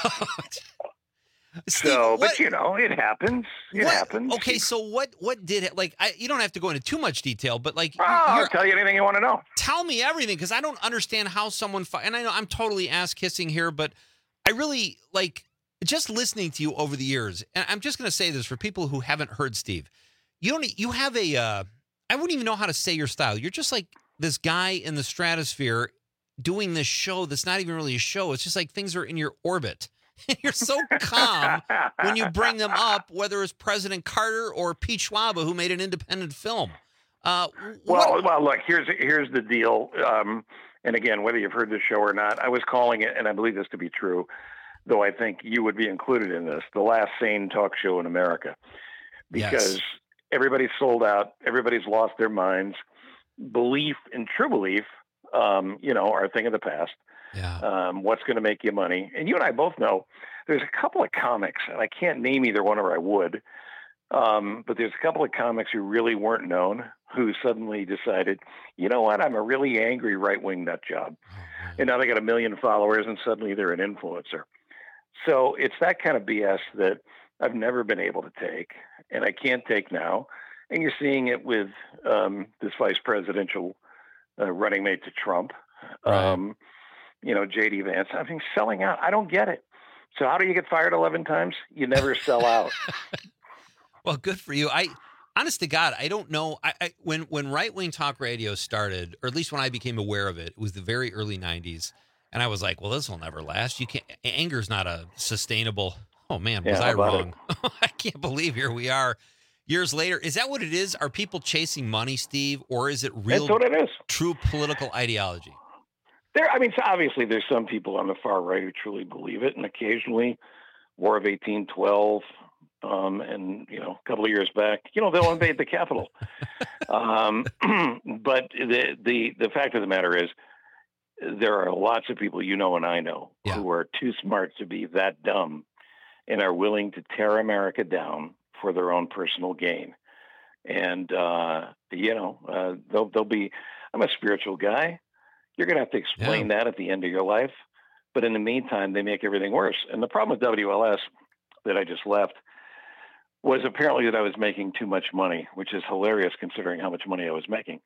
so, but you know, it happens. It What- happens. Okay, so what what did it, like, I, you don't have to go into too much detail, but like, Oh, I'll you're- tell you anything you want to know. tell me everything, because I don't understand how someone, fi- and I know I'm totally ass kissing here, but I really, like, just listening to you over the years, and I'm just going to say this for people who haven't heard Steve, you don't, you have a, uh, I wouldn't even know how to say your style. You're just like this guy in the stratosphere doing this show that's not even really a show. It's just like things are in your orbit. You're so calm when you bring them up, whether it's President Carter or Pete Schwab, who made an independent film. Uh, Well, well, look, here's here's the deal. Um, and again, whether you've heard this show or not, I was calling it, and I believe this to be true, though I think you would be included in this, the last sane talk show in America. Because Yes. everybody's sold out, everybody's lost their minds. Belief and true belief, um, you know, are a thing of the past. Yeah. Um, what's going to make you money? And you and I both know there's a couple of comics, and I can't name either one, or I would. Um, but there's a couple of comics who really weren't known, who suddenly decided, you know what, I'm a really angry right-wing nut job. And now they got a million followers, and suddenly they're an influencer. So it's that kind of B S that I've never been able to take, and I can't take now. And you're seeing it with um, this vice presidential uh, running mate to Trump, um, you know, J D Vance. I mean, selling out. I don't get it. So how do you get fired eleven times? You never sell out. Well, good for you. I, honest to God, I don't know. I, I when when right wing talk radio started, or at least when I became aware of it, it was the very early nineties, and I was like, well, this will never last. You can't. Anger's not a sustainable. Oh man, was Yeah, I how about wrong? I can't believe here we are, years later. Is that what it is? Are people chasing money, Steve, or is it real? That's what it is. True political ideology. There, I mean, so obviously there's some people on the far right who truly believe it, and occasionally War of eighteen twelve, um, and, you know, a couple of years back, you know, they'll invade the Capitol. um, but the, the, the fact of the matter is there are lots of people, you know, and I know, who are too smart to be that dumb and are willing to tear America down for their own personal gain. And, uh, you know, uh, they'll, they'll be, I'm a spiritual guy. You're going to have to explain that at the end of your life. But in the meantime, they make everything worse. And the problem with W L S that I just left was apparently that I was making too much money, which is hilarious considering how much money I was making.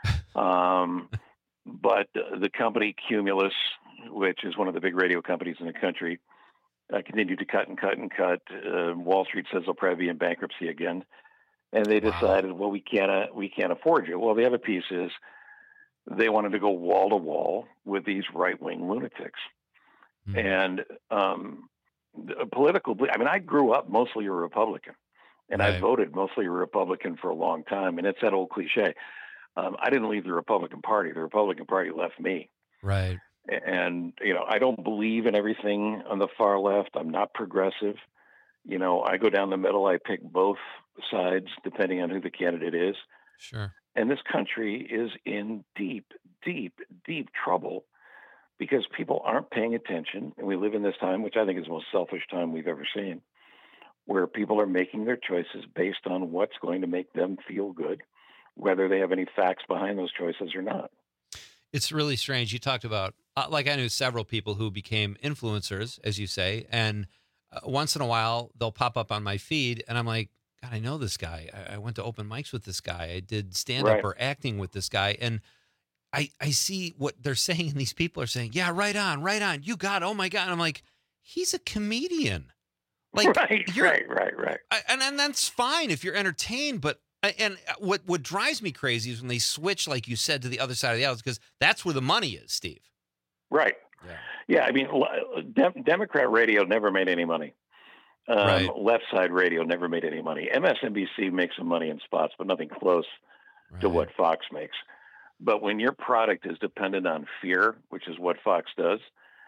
Um, but uh, the company Cumulus, which is one of the big radio companies in the country, uh, continued to cut and cut and cut. Uh, Wall Street says they'll probably be in bankruptcy again. And they decided, well, we can't, uh, we can't afford you. Well, the other piece is they wanted to go wall to wall with these right-wing lunatics. Mm-hmm. And um, the political, I mean, I grew up mostly a Republican, and Right. I voted mostly a Republican for a long time. And it's that old cliche. Um, I didn't leave the Republican Party. The Republican Party left me. Right. And, you know, I don't believe in everything on the far left. I'm not progressive. You know, I go down the middle. I pick both sides depending on who the candidate is. Sure. And this country is in deep, deep, deep trouble because people aren't paying attention. And we live in this time, which I think is the most selfish time we've ever seen, where people are making their choices based on what's going to make them feel good, whether they have any facts behind those choices or not. It's really strange. You talked about, uh, like I knew several people who became influencers, as you say, and uh, once in a while they'll pop up on my feed and I'm like, God, I know this guy. I, I went to open mics with this guy. I did stand up Right. or acting with this guy. And I, I see what they're saying. And these people are saying, yeah, right on, right on. You got it. Oh my God. And I'm like, he's a comedian. Like, right, right, right, right. I, and and that's fine if you're entertained, but and what what drives me crazy is when they switch, like you said, to the other side of the aisle, because that's where the money is, Steve. Right. Yeah. Yeah. I mean, Dem- Democrat radio never made any money. Um, Right. Left side radio never made any money. M S N B C makes some money in spots, but nothing close to what Fox makes. But when your product is dependent on fear, which is what Fox does,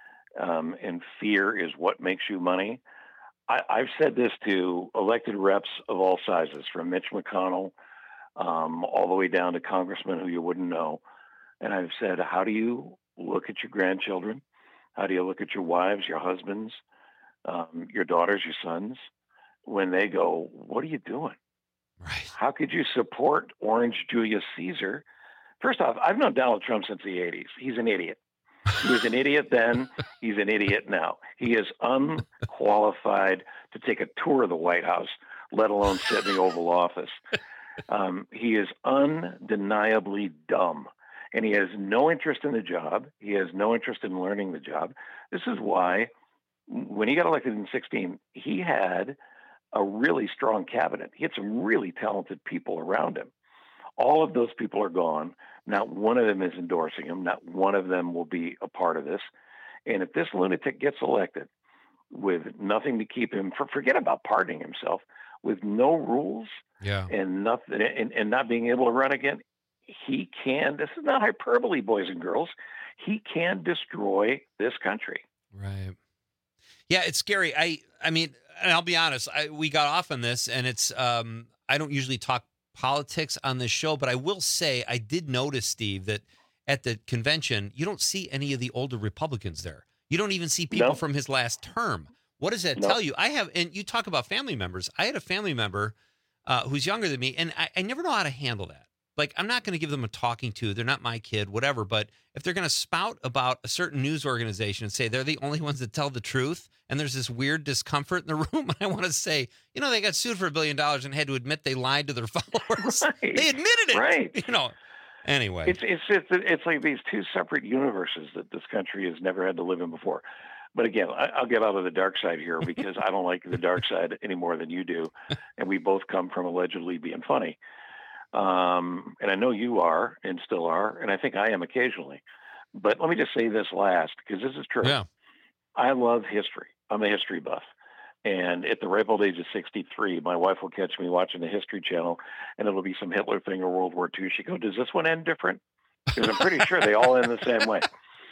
um, and fear is what makes you money. I, I've said this to elected reps of all sizes, from Mitch McConnell um, all the way down to congressmen who you wouldn't know. And I've said, how do you look at your grandchildren? How do you look at your wives, your husbands, um, your daughters, your sons, when they go, what are you doing? Right. How could you support Orange Julius Caesar? First off, I've known Donald Trump since the eighties. He's an idiot. He was an idiot then. He's an idiot now. He is unqualified to take a tour of the White House, let alone sit in the Oval Office. Um, he is undeniably dumb, and he has no interest in the job. He has no interest in learning the job. This is why when he got elected in sixteen, he had a really strong cabinet. He had some really talented people around him. All of those people are gone. Not one of them is endorsing him. Not one of them will be a part of this. And if this lunatic gets elected with nothing to keep him, for, forget about pardoning himself, with no rules Yeah. and nothing, and, and not being able to run again, he can, this is not hyperbole, boys and girls, he can destroy this country. Right. Yeah, it's scary. I I mean, and I'll be honest, I, we got off on this, and it's um I don't usually talk politics on this show, but I will say I did notice, Steve, that at the convention, you don't see any of the older Republicans there. You don't even see people No. from his last term. What does that No. tell you? I have, and you talk about family members. I had a family member uh, who's younger than me, and I, I never know how to handle that. Like, I'm not going to give them a talking to. They're not my kid, whatever. But if they're going to spout about a certain news organization and say they're the only ones that tell the truth, and there's this weird discomfort in the room, I want to say, you know, they got sued for a billion dollars and had to admit they lied to their followers. Right. They admitted it. Right. You know. Anyway. It's, it's, it's, it's like these two separate universes that this country has never had to live in before. But again, I, I'll get out of the dark side here because I don't like the dark side any more than you do. And we both come from allegedly being funny. Um, and I know you are and still are, and I think I am occasionally. But let me just say this last, because this is true. Yeah. I love history. I'm a history buff. And at the ripe old age of sixty-three, my wife will catch me watching the History Channel, and it'll be some Hitler thing or World War Two. She go, does this one end different? Because I'm pretty sure they all end the same way.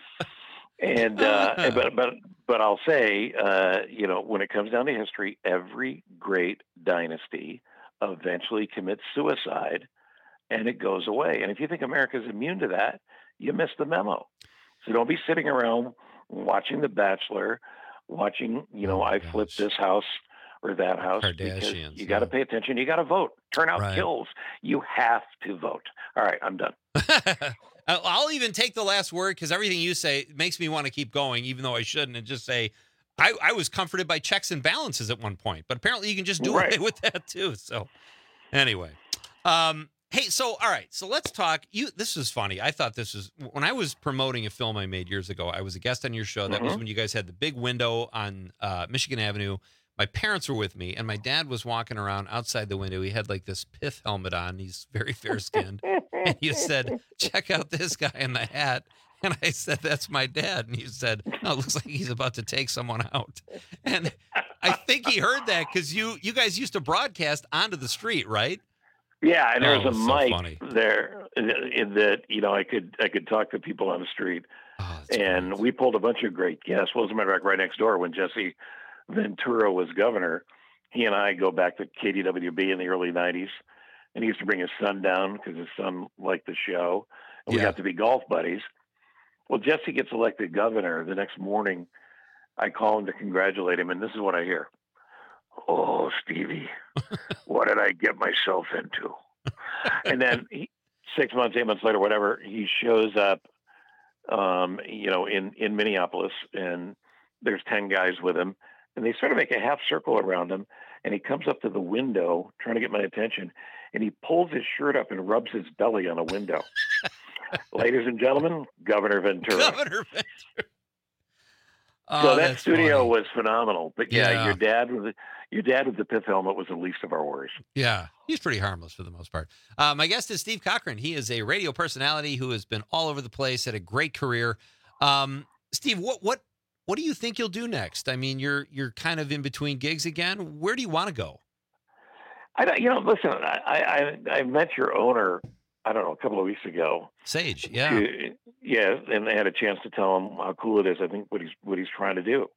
And uh, but but but I'll say, uh, you know, when it comes down to history, every great dynasty eventually commits suicide, and it goes away. And if you think America's immune to that, you missed the memo. So don't be sitting around watching The Bachelor, watching, you know, Oh, I gosh. flipped this house or that house. Because Kardashians, you got to yeah. pay attention. You got to vote. Turnout Right. kills. You have to vote. All right, I'm done. I'll I'll even take the last word because everything you say makes me want to keep going, even though I shouldn't, and just say, I, I was comforted by checks and balances at one point, but apparently you can just do Right. away with that too. So anyway, um, hey, so all right, so let's talk. You, this is funny. I thought this was when I was promoting a film I made years ago. I was a guest on your show. That was Mhm. when you guys had the big window on uh, Michigan Avenue. My parents were with me, and my dad was walking around outside the window. He had like this pith helmet on. He's very fair skinned. And you said, check out this guy in the hat. And I said, that's my dad. And you said, no, it looks like he's about to take someone out. And I think he heard that because you you guys used to broadcast onto the street, right? Yeah, and there Oh, was a it's so mic funny. there in, in that, you know, I could I could talk to people on the street. Oh, and we pulled a bunch of great guests. Well, as a matter of fact, right next door when Jesse Ventura was governor, he and I go back to K D W B in the early nineties. And he used to bring his son down because his son liked the show. And we Yeah. got to be golf buddies. Well, Jesse gets elected governor. The next morning, I call him to congratulate him. And this is what I hear. Oh, Stevie, what did I get myself into? And then he, six months, eight months later, whatever, he shows up, um, you know, in, in Minneapolis, and there's ten guys with him, and they sort of make a half circle around him, and he comes up to the window trying to get my attention, and he pulls his shirt up and rubs his belly on a window. Ladies and gentlemen, Governor Ventura. Governor Ventura. Oh, so that that's studio funny. was phenomenal. But yeah, Yeah. your dad with the, your dad with the pith helmet was the least of our worries. Yeah, he's pretty harmless for the most part. Uh, my guest is Steve Cochran. He is a radio personality who has been all over the place, had a great career. Um, Steve, what what what do you think you'll do next? I mean, you're you're kind of in between gigs again. Where do you want to go? I don't, you know, listen, I, I I met your owner, I don't know, a couple of weeks ago. Sage, yeah. To- yeah, and I had a chance to tell him how cool it is. I think what he's what he's trying to do.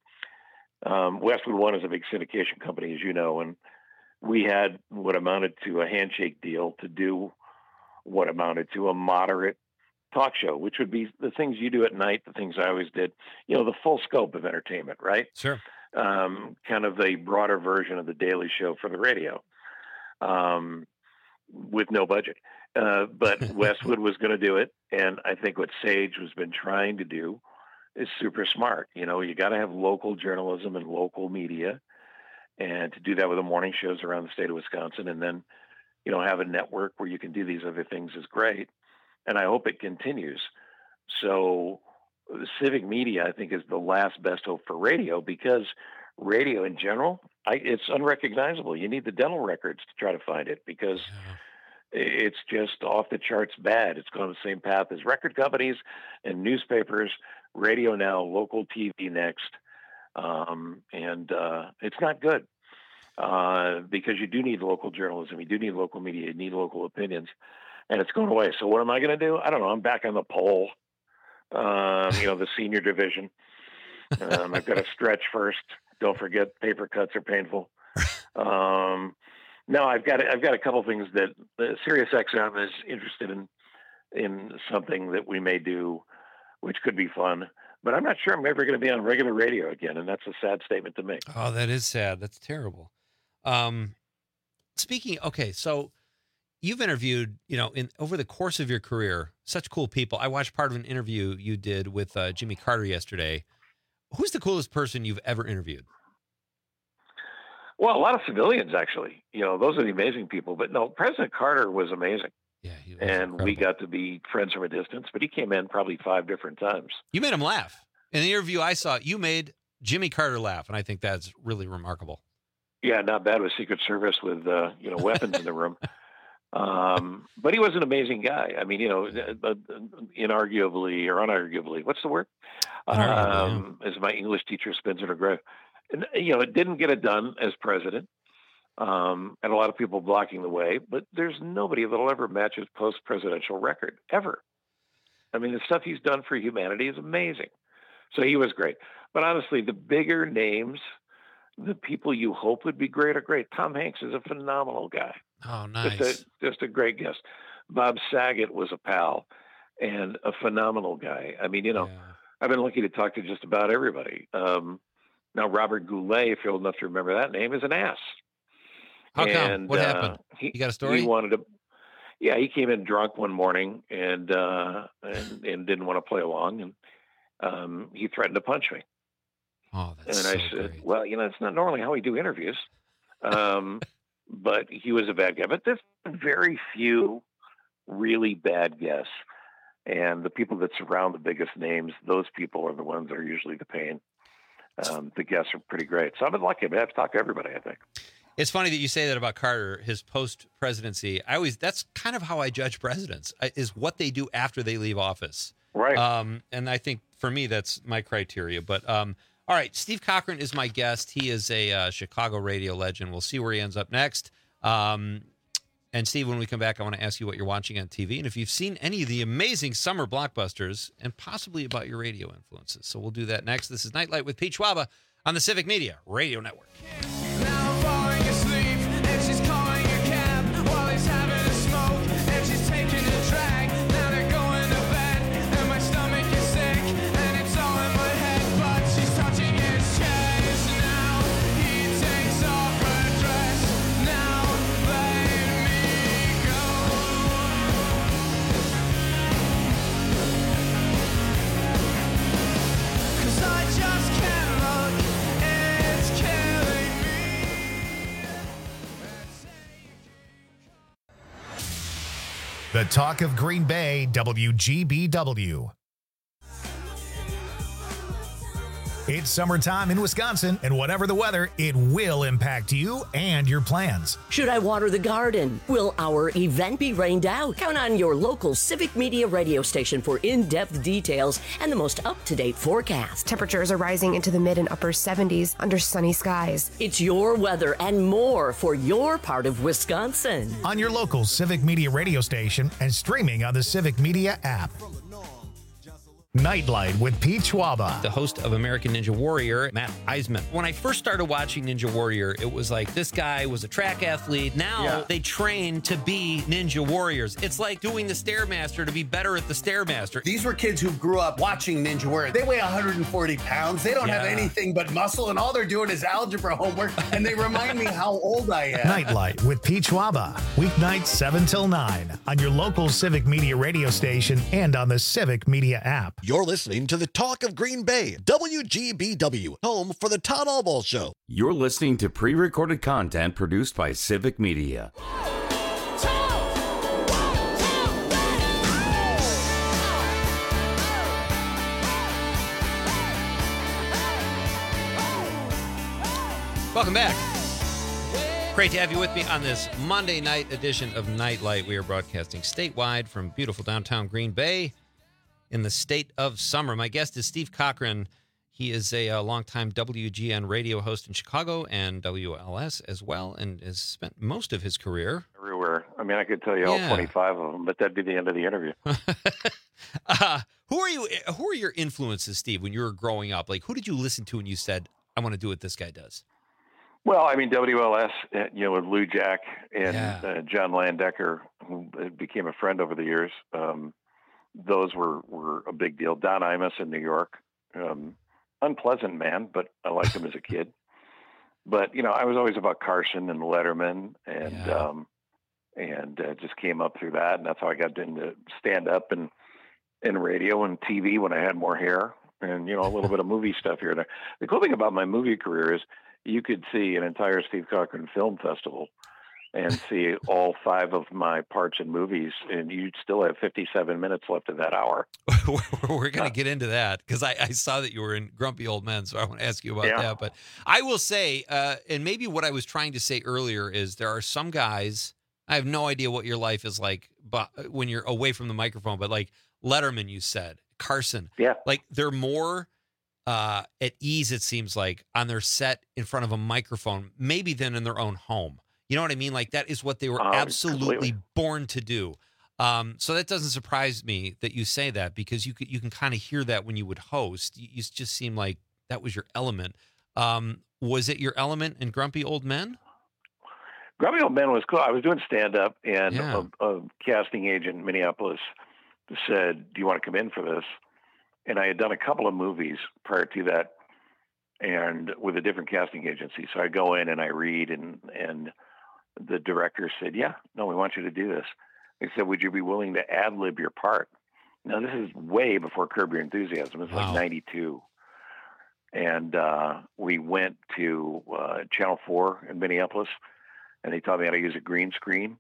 Um, Westwood One is a big syndication company, as you know, and we had what amounted to a handshake deal to do what amounted to a moderate talk show, which would be the things you do at night, the things I always did, you know, the full scope of entertainment, right? Sure. Um, kind of a broader version of the Daily Show for the radio, um, with no budget. Uh, but Westwood was going to do it. And I think what Sage has been trying to do is super smart. You know, you got to have local journalism and local media. And to do that with the morning shows around the state of Wisconsin, and then, you know, have a network where you can do these other things is great. And I hope it continues. So civic media, I think, is the last best hope for radio, because radio in general, I, it's unrecognizable. You need the dental records to try to find it, because it's just off the charts bad. It's gone the same path as record companies and newspapers, radio now, local T V next. Um, and uh, it's not good, uh, because you do need local journalism. You do need local media. You need local opinions. And it's going away. So what am I going to do? I don't know. I'm back on the pole, um, you know, the senior division. Um, I've got to stretch first. Don't forget, paper cuts are painful. Um, no, I've got I've got a couple things that uh, Sirius X M is interested in in something that we may do, which could be fun. But I'm not sure I'm ever going to be on regular radio again, and that's a sad statement to make. Oh, that is sad. That's terrible. Um, speaking, okay, so you've interviewed, you know, in over the course of your career, such cool people. I watched part of an interview you did with uh, Jimmy Carter yesterday. Who's the coolest person you've ever interviewed? Well, a lot of civilians, actually. You know, those are the amazing people. But no, President Carter was amazing. Yeah, he was and incredible. we got to be friends from a distance. But he came in probably five different times. You made him laugh. In the interview I saw, you made Jimmy Carter laugh, and I think that's really remarkable. Yeah, not bad with Secret Service with uh, you know weapons in the room. Um, but he was an amazing guy. I mean, you know, uh, inarguably or unarguably, what's the word? Um, yeah. As my English teacher spins in her grave. And, you know, it didn't get it done as president, um, and a lot of people blocking the way. But there's nobody that'll ever match his post-presidential record, ever. I mean, the stuff he's done for humanity is amazing. So he was great. But honestly, the bigger names, the people you hope would be great are great. Tom Hanks is a phenomenal guy. Oh, nice. Just a, just a great guest. Bob Saget was a pal and a phenomenal guy. I mean, you know, yeah. I've been lucky to talk to just about everybody. Um, now, Robert Goulet, if you're old enough to remember that name, is an ass. How come? And, What uh, happened? He, you got a story? He wanted to. Yeah, he came in drunk one morning and uh, and, and didn't want to play along, and um, he threatened to punch me. Oh, that's and so I said, great. well, you know, it's not normally how we do interviews. Um, but he was a bad guy. But there's very few really bad guests. And the people that surround the biggest names, those people are the ones that are usually the pain. Um, the guests are pretty great. So I've been lucky. I mean, I've talked to everybody, I think. It's funny that you say that about Carter, his post-presidency. I always, that's kind of how I judge presidents, is what they do after they leave office. Right. Um, and I think for me, that's my criteria. But um, all right, Steve Cochran is my guest. He is a uh, Chicago radio legend. We'll see where he ends up next. Um, and Steve, when we come back, I want to ask you what you're watching on T V and if you've seen any of the amazing summer blockbusters and possibly about your radio influences. So we'll do that next. This is Nightlight with Pete Schwaba on the Civic Media Radio Network. The Talk of Green Bay, W G B W. It's summertime in Wisconsin, and whatever the weather, it will impact you and your plans. Should I water the garden? Will our event be rained out? Count on your local Civic Media radio station for in-depth details and the most up-to-date forecast. Temperatures are rising into the mid and upper seventies under sunny skies. It's your weather and more for your part of Wisconsin. On your local Civic Media radio station and streaming on the Civic Media app. Nightlight with Pete Schwaba. The host of American Ninja Warrior, Matt Eisman. When I first started watching Ninja Warrior, it was like this guy was a track athlete. Now Yeah. they train to be Ninja Warriors. It's like doing the Stairmaster to be better at the Stairmaster. These were kids who grew up watching Ninja Warrior. They weigh one hundred forty pounds. They don't have Yeah. anything but muscle, and all they're doing is algebra homework, and they remind me how old I am. Nightlight with Pete Schwaba. Weeknights seven till nine on your local Civic Media radio station and on the Civic Media app. You're listening to the Talk of Green Bay, W G B W, home for the Todd Albaugh Show. You're listening to pre-recorded content produced by Civic Media. Welcome back. Great to have you with me on this Monday night edition of Nightlight. We are broadcasting statewide from beautiful downtown Green Bay in the state of summer. My guest is Steve Cochran. He is a, uh longtime W G N radio host in Chicago and W L S as well, and has spent most of his career Everywhere. I mean, I could tell you all Yeah. twenty-five of them, but that'd be the end of the interview. Uh, who are you? Who are your influences, Steve? When you were growing up, like who did you listen to and you said, "I want to do what this guy does"? Well, I mean, W L S, uh, you know, with Lou Jack and Yeah. uh, John Landecker, who uh, became a friend over the years. Um, those were, were a big deal. Don Imus in New York, um, unpleasant man, but I liked him as a kid. But you know, I was always about Carson and Letterman, and Yeah. um, and uh, just came up through that, and that's how I got into stand up and and radio and T V when I had more hair, and you know, a little bit of movie stuff here and there. The cool thing about my movie career is you could see an entire Steve Cochran Film Festival and see all five of my parts in movies, and you'd still have fifty-seven minutes left of that hour. We're going to get into that because I, I saw that you were in Grumpy Old Men, so I want to ask you about Yeah. that. But I will say, uh, and maybe what I was trying to say earlier is there are some guys, I have no idea what your life is like but when you're away from the microphone, but like Letterman, you said, Carson, yeah, like they're more uh, at ease, it seems like, on their set in front of a microphone, maybe than in their own home. You know what I mean? Like that is what they were Oh, absolutely completely. born to do. Um, so that doesn't surprise me that you say that because you could, you can kind of hear that when you would host. You, you just seem like that was your element. Um, was it your element in Grumpy Old Men? Grumpy Old Men was cool. I was doing stand up, and Yeah. a, a casting agent in Minneapolis said, "Do you want to come in for this?" And I had done a couple of movies prior to that, and with a different casting agency. So I go in and I read, and and the director said, "Yeah, no, we want you to do this." He said, "Would you be willing to ad lib your part?" Now this is way before Curb Your Enthusiasm. It's Wow. like ninety-two. And uh, we went to uh, Channel four in Minneapolis, and they taught me how to use a green screen.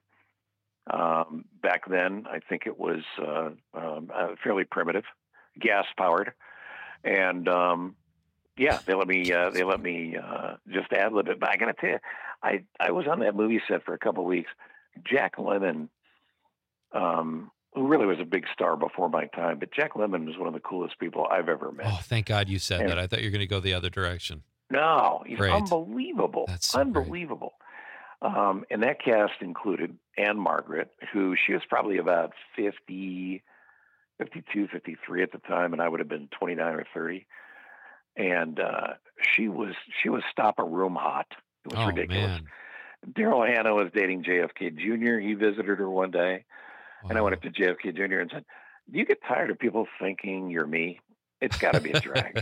Um, back then, I think it was uh, um, uh, fairly primitive, gas powered, and um, yeah, they let me uh, they let me uh, just ad lib it. But I got to tell you, I I was on that movie set for a couple of weeks. Jack Lemmon, um, who really was a big star before my time, but Jack Lemmon was one of the coolest people I've ever met. Oh, thank God you said And- that. I thought you were going to go the other direction. No, he's Great. unbelievable. That's so great. unbelievable. Um, and that cast included Anne Margaret, who she was probably about fifty, fifty-two, fifty-three at the time, and I would have been twenty-nine or thirty. And uh, she was she was stop a room hot. It was Oh, ridiculous. man. Daryl Hannah was dating J F K Junior He visited her one day, and I went up to J F K Junior and said, "Do you get tired of people thinking you're me? It's got to be a drag."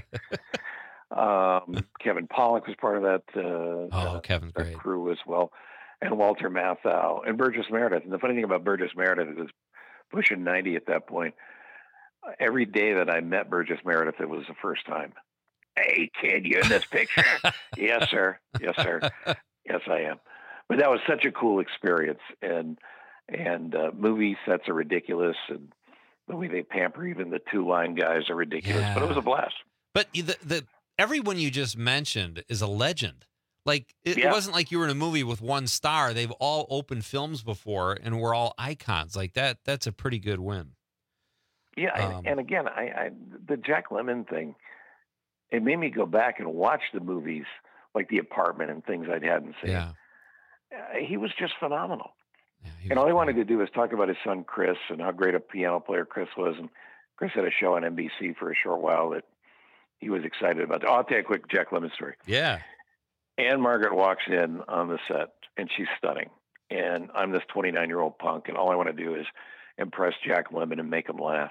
Um, Kevin Pollak was part of that, uh, Oh, Kevin's that great. crew as well, and Walter Matthau and Burgess Meredith. And the funny thing about Burgess Meredith is pushing ninety at that point. Every day that I met Burgess Meredith, it was the first time. "Hey, kid, you in this picture?" "Yes, sir. Yes, sir. Yes, I am." But that was such a cool experience, and and uh, movie sets are ridiculous, and the way they pamper even the two line guys are ridiculous. But it was a blast. But the the everyone you just mentioned is a legend. Like, it, Yeah. it wasn't like you were in a movie with one star. They've all opened films before and were all icons. Like, that. that's a pretty good win. Yeah, and, Um, and again, I, I the Jack Lemmon thing, it made me go back and watch the movies like The Apartment and things I hadn't seen. Yeah. Uh, he was just phenomenal. And all he wanted to do was talk about his son Chris and how great a piano player Chris was. And Chris had a show on N B C for a short while that he was excited about. Oh, I'll tell you a quick Jack Lemmon story. Yeah. Anne Margaret walks in on the set, and she's stunning. And I'm this twenty-nine-year-old punk, and all I want to do is impress Jack Lemmon and make him laugh.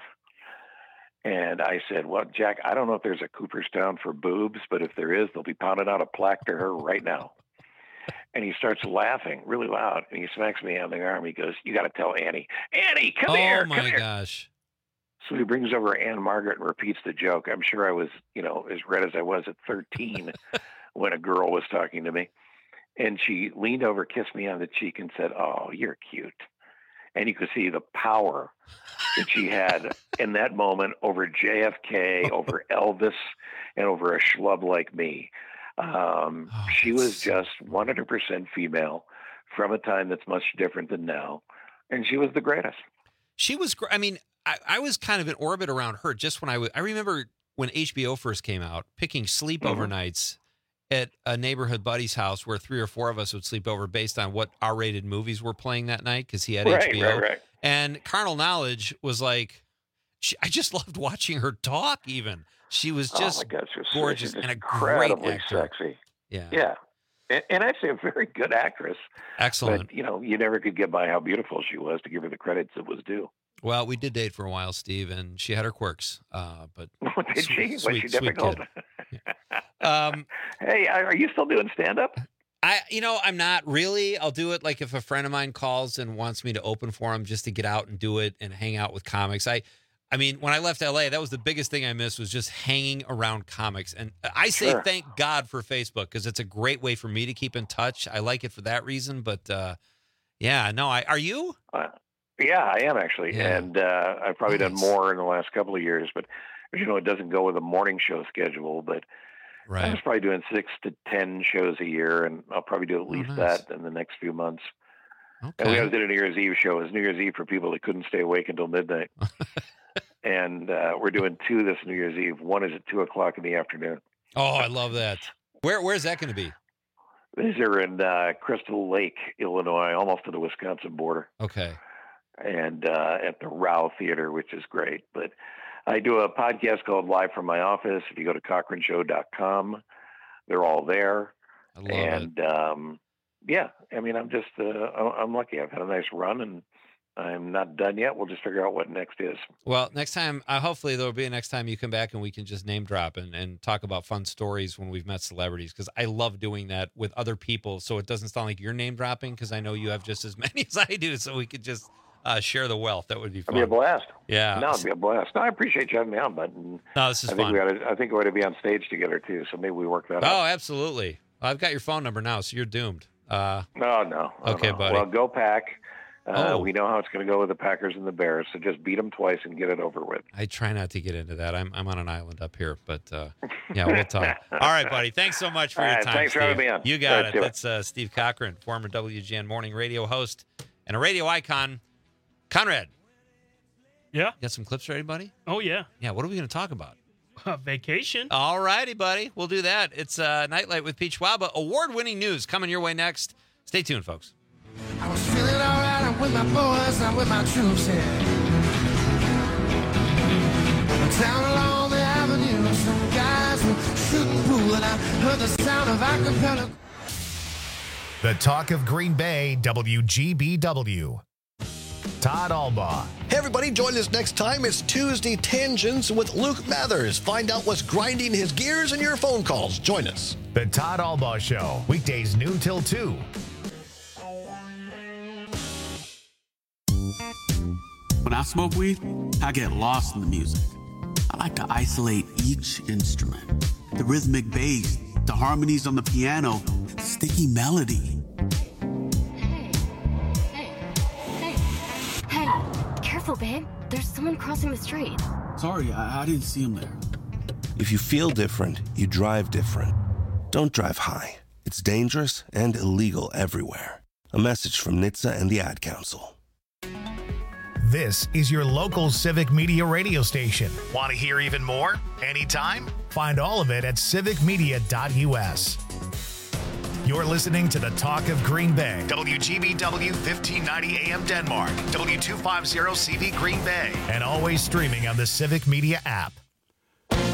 And I said, well, Jack, I don't know if there's a Cooperstown for boobs, but if there is, they'll be pounding out a plaque to her right now. And he starts laughing really loud, and he smacks me on the arm. He goes, you got to tell Annie. Annie, come oh, here. my come here. gosh. So he brings over Anne Margaret and repeats the joke. I'm sure I was, you know, as red as I was at thirteen when a girl was talking to me. And she leaned over, kissed me on the cheek, and said, oh, you're cute. And you could see the power that she had in that moment over J F K, over Elvis, and over a schlub like me. Um, Oh, she was so just one hundred percent female from a time that's much different than now. And she was the greatest. She was great. I mean, I, I was kind of in orbit around her just when I was, I remember when H B O first came out, picking sleepover Mhm. nights at a neighborhood buddy's house where three or four of us would sleep over based on what R-rated movies were playing that night because he had Right, H B O. right, right. And Carnal Knowledge was like, she, I just loved watching her talk even. She was just oh my God, she was gorgeous she's and a incredibly great actor. sexy. Yeah. Yeah. And, and actually a very good actress. Excellent. But, you know, you never could get by how beautiful she was to give her the credits it was due. Well, we did date for a while, Steve, and she had her quirks. Uh, but Did sweet, she? Was sweet, she sweet difficult? kid. Um, hey, are you still doing stand-up? I, you know, I'm not really. I'll do it like if a friend of mine calls and wants me to open for him just to get out and do it and hang out with comics. I, I mean, when I left L A, that was the biggest thing I missed was just hanging around comics. And I say Sure. thank God for Facebook because it's a great way for me to keep in touch. I like it for that reason. But uh, yeah, no, I are you? Uh, yeah, I am actually. Yeah. And uh, I've probably Nice. done more in the last couple of years. But, as you know, it doesn't go with a morning show schedule. But I Right. was probably doing six to ten shows a year. And I'll probably do at least Oh, nice. that in the next few months. And we Okay. always did a New Year's Eve show. It was New Year's Eve for people that couldn't stay awake until midnight. and uh, we're doing two this New Year's Eve. One is at two o'clock in the afternoon. Oh, I love that. Where Where's that going to be? These are in uh, Crystal Lake, Illinois, almost to the Wisconsin border, Okay. and uh, at the Rao Theater, which is great. But I do a podcast called Live from My Office. If you go to Cochran Show dot com, they're all there. I love and um, yeah, I mean, I'm just, uh, I- I'm lucky. I've had a nice run, and I'm not done yet. We'll just figure out what next is. Well, next time, uh, hopefully there'll be a next time you come back and we can just name drop and, and talk about fun stories when we've met celebrities because I love doing that with other people so it doesn't sound like you're name dropping because I know you have just as many as I do so we could just uh, share the wealth. That would be It'd fun. be a blast. Yeah. No, it'd be a blast. No, I appreciate you having me on, but No, this is I think fun. we ought to, I think we ought to be on stage together too. So maybe we work that Oh, out. absolutely. I've got your phone number now, so you're doomed. Uh, No, no. no, Okay, no. buddy. Well, go Pack. Uh, Oh. We know how it's going to go with the Packers and the Bears, so just beat them twice and get it over with. I try not to get into that. I'm I'm on an island up here, but uh, yeah, we'll talk. All right, buddy. Thanks so much for All your right, time. thanks for Steve. having me on. You All got right, it. do it. That's uh, Steve Cochran, former W G N morning radio host and a radio icon. Conrad. Yeah. Got some clips ready, buddy? Oh, yeah. Yeah. What are we going to talk about? Vacation. All righty, buddy. We'll do that. It's uh, Nightlight with Pete Schwaba. Award-winning news coming your way next. Stay tuned, folks. I was feeling alright, I'm with my boys, I'm with my troops here. Down along the avenue, some guys were shooting pool, and I heard the sound of acapella. The Talk of Green Bay, W G B W. Todd Albaugh. Hey, everybody, join us next time. It's Tuesday Tangents with Luke Mathers. Find out what's grinding his gears in your phone calls. Join us. The Todd Albaugh Show, weekdays noon till two. When I smoke weed, I get lost in the music. I like to isolate each instrument. The rhythmic bass, the harmonies on the piano, the sticky melody. Hey, careful, babe. There's someone crossing the street. Sorry, I, I didn't see him there. If you feel different, you drive different. Don't drive high. It's dangerous and illegal everywhere. A message from N H T S A and the Ad Council. This is your local Civic Media radio station. Want to hear even more? Anytime? Find all of it at civic media dot U S. You're listening to the Talk of Green Bay. W G B W fifteen ninety A M Denmark. W two fifty C V Green Bay. And always streaming on the Civic Media app.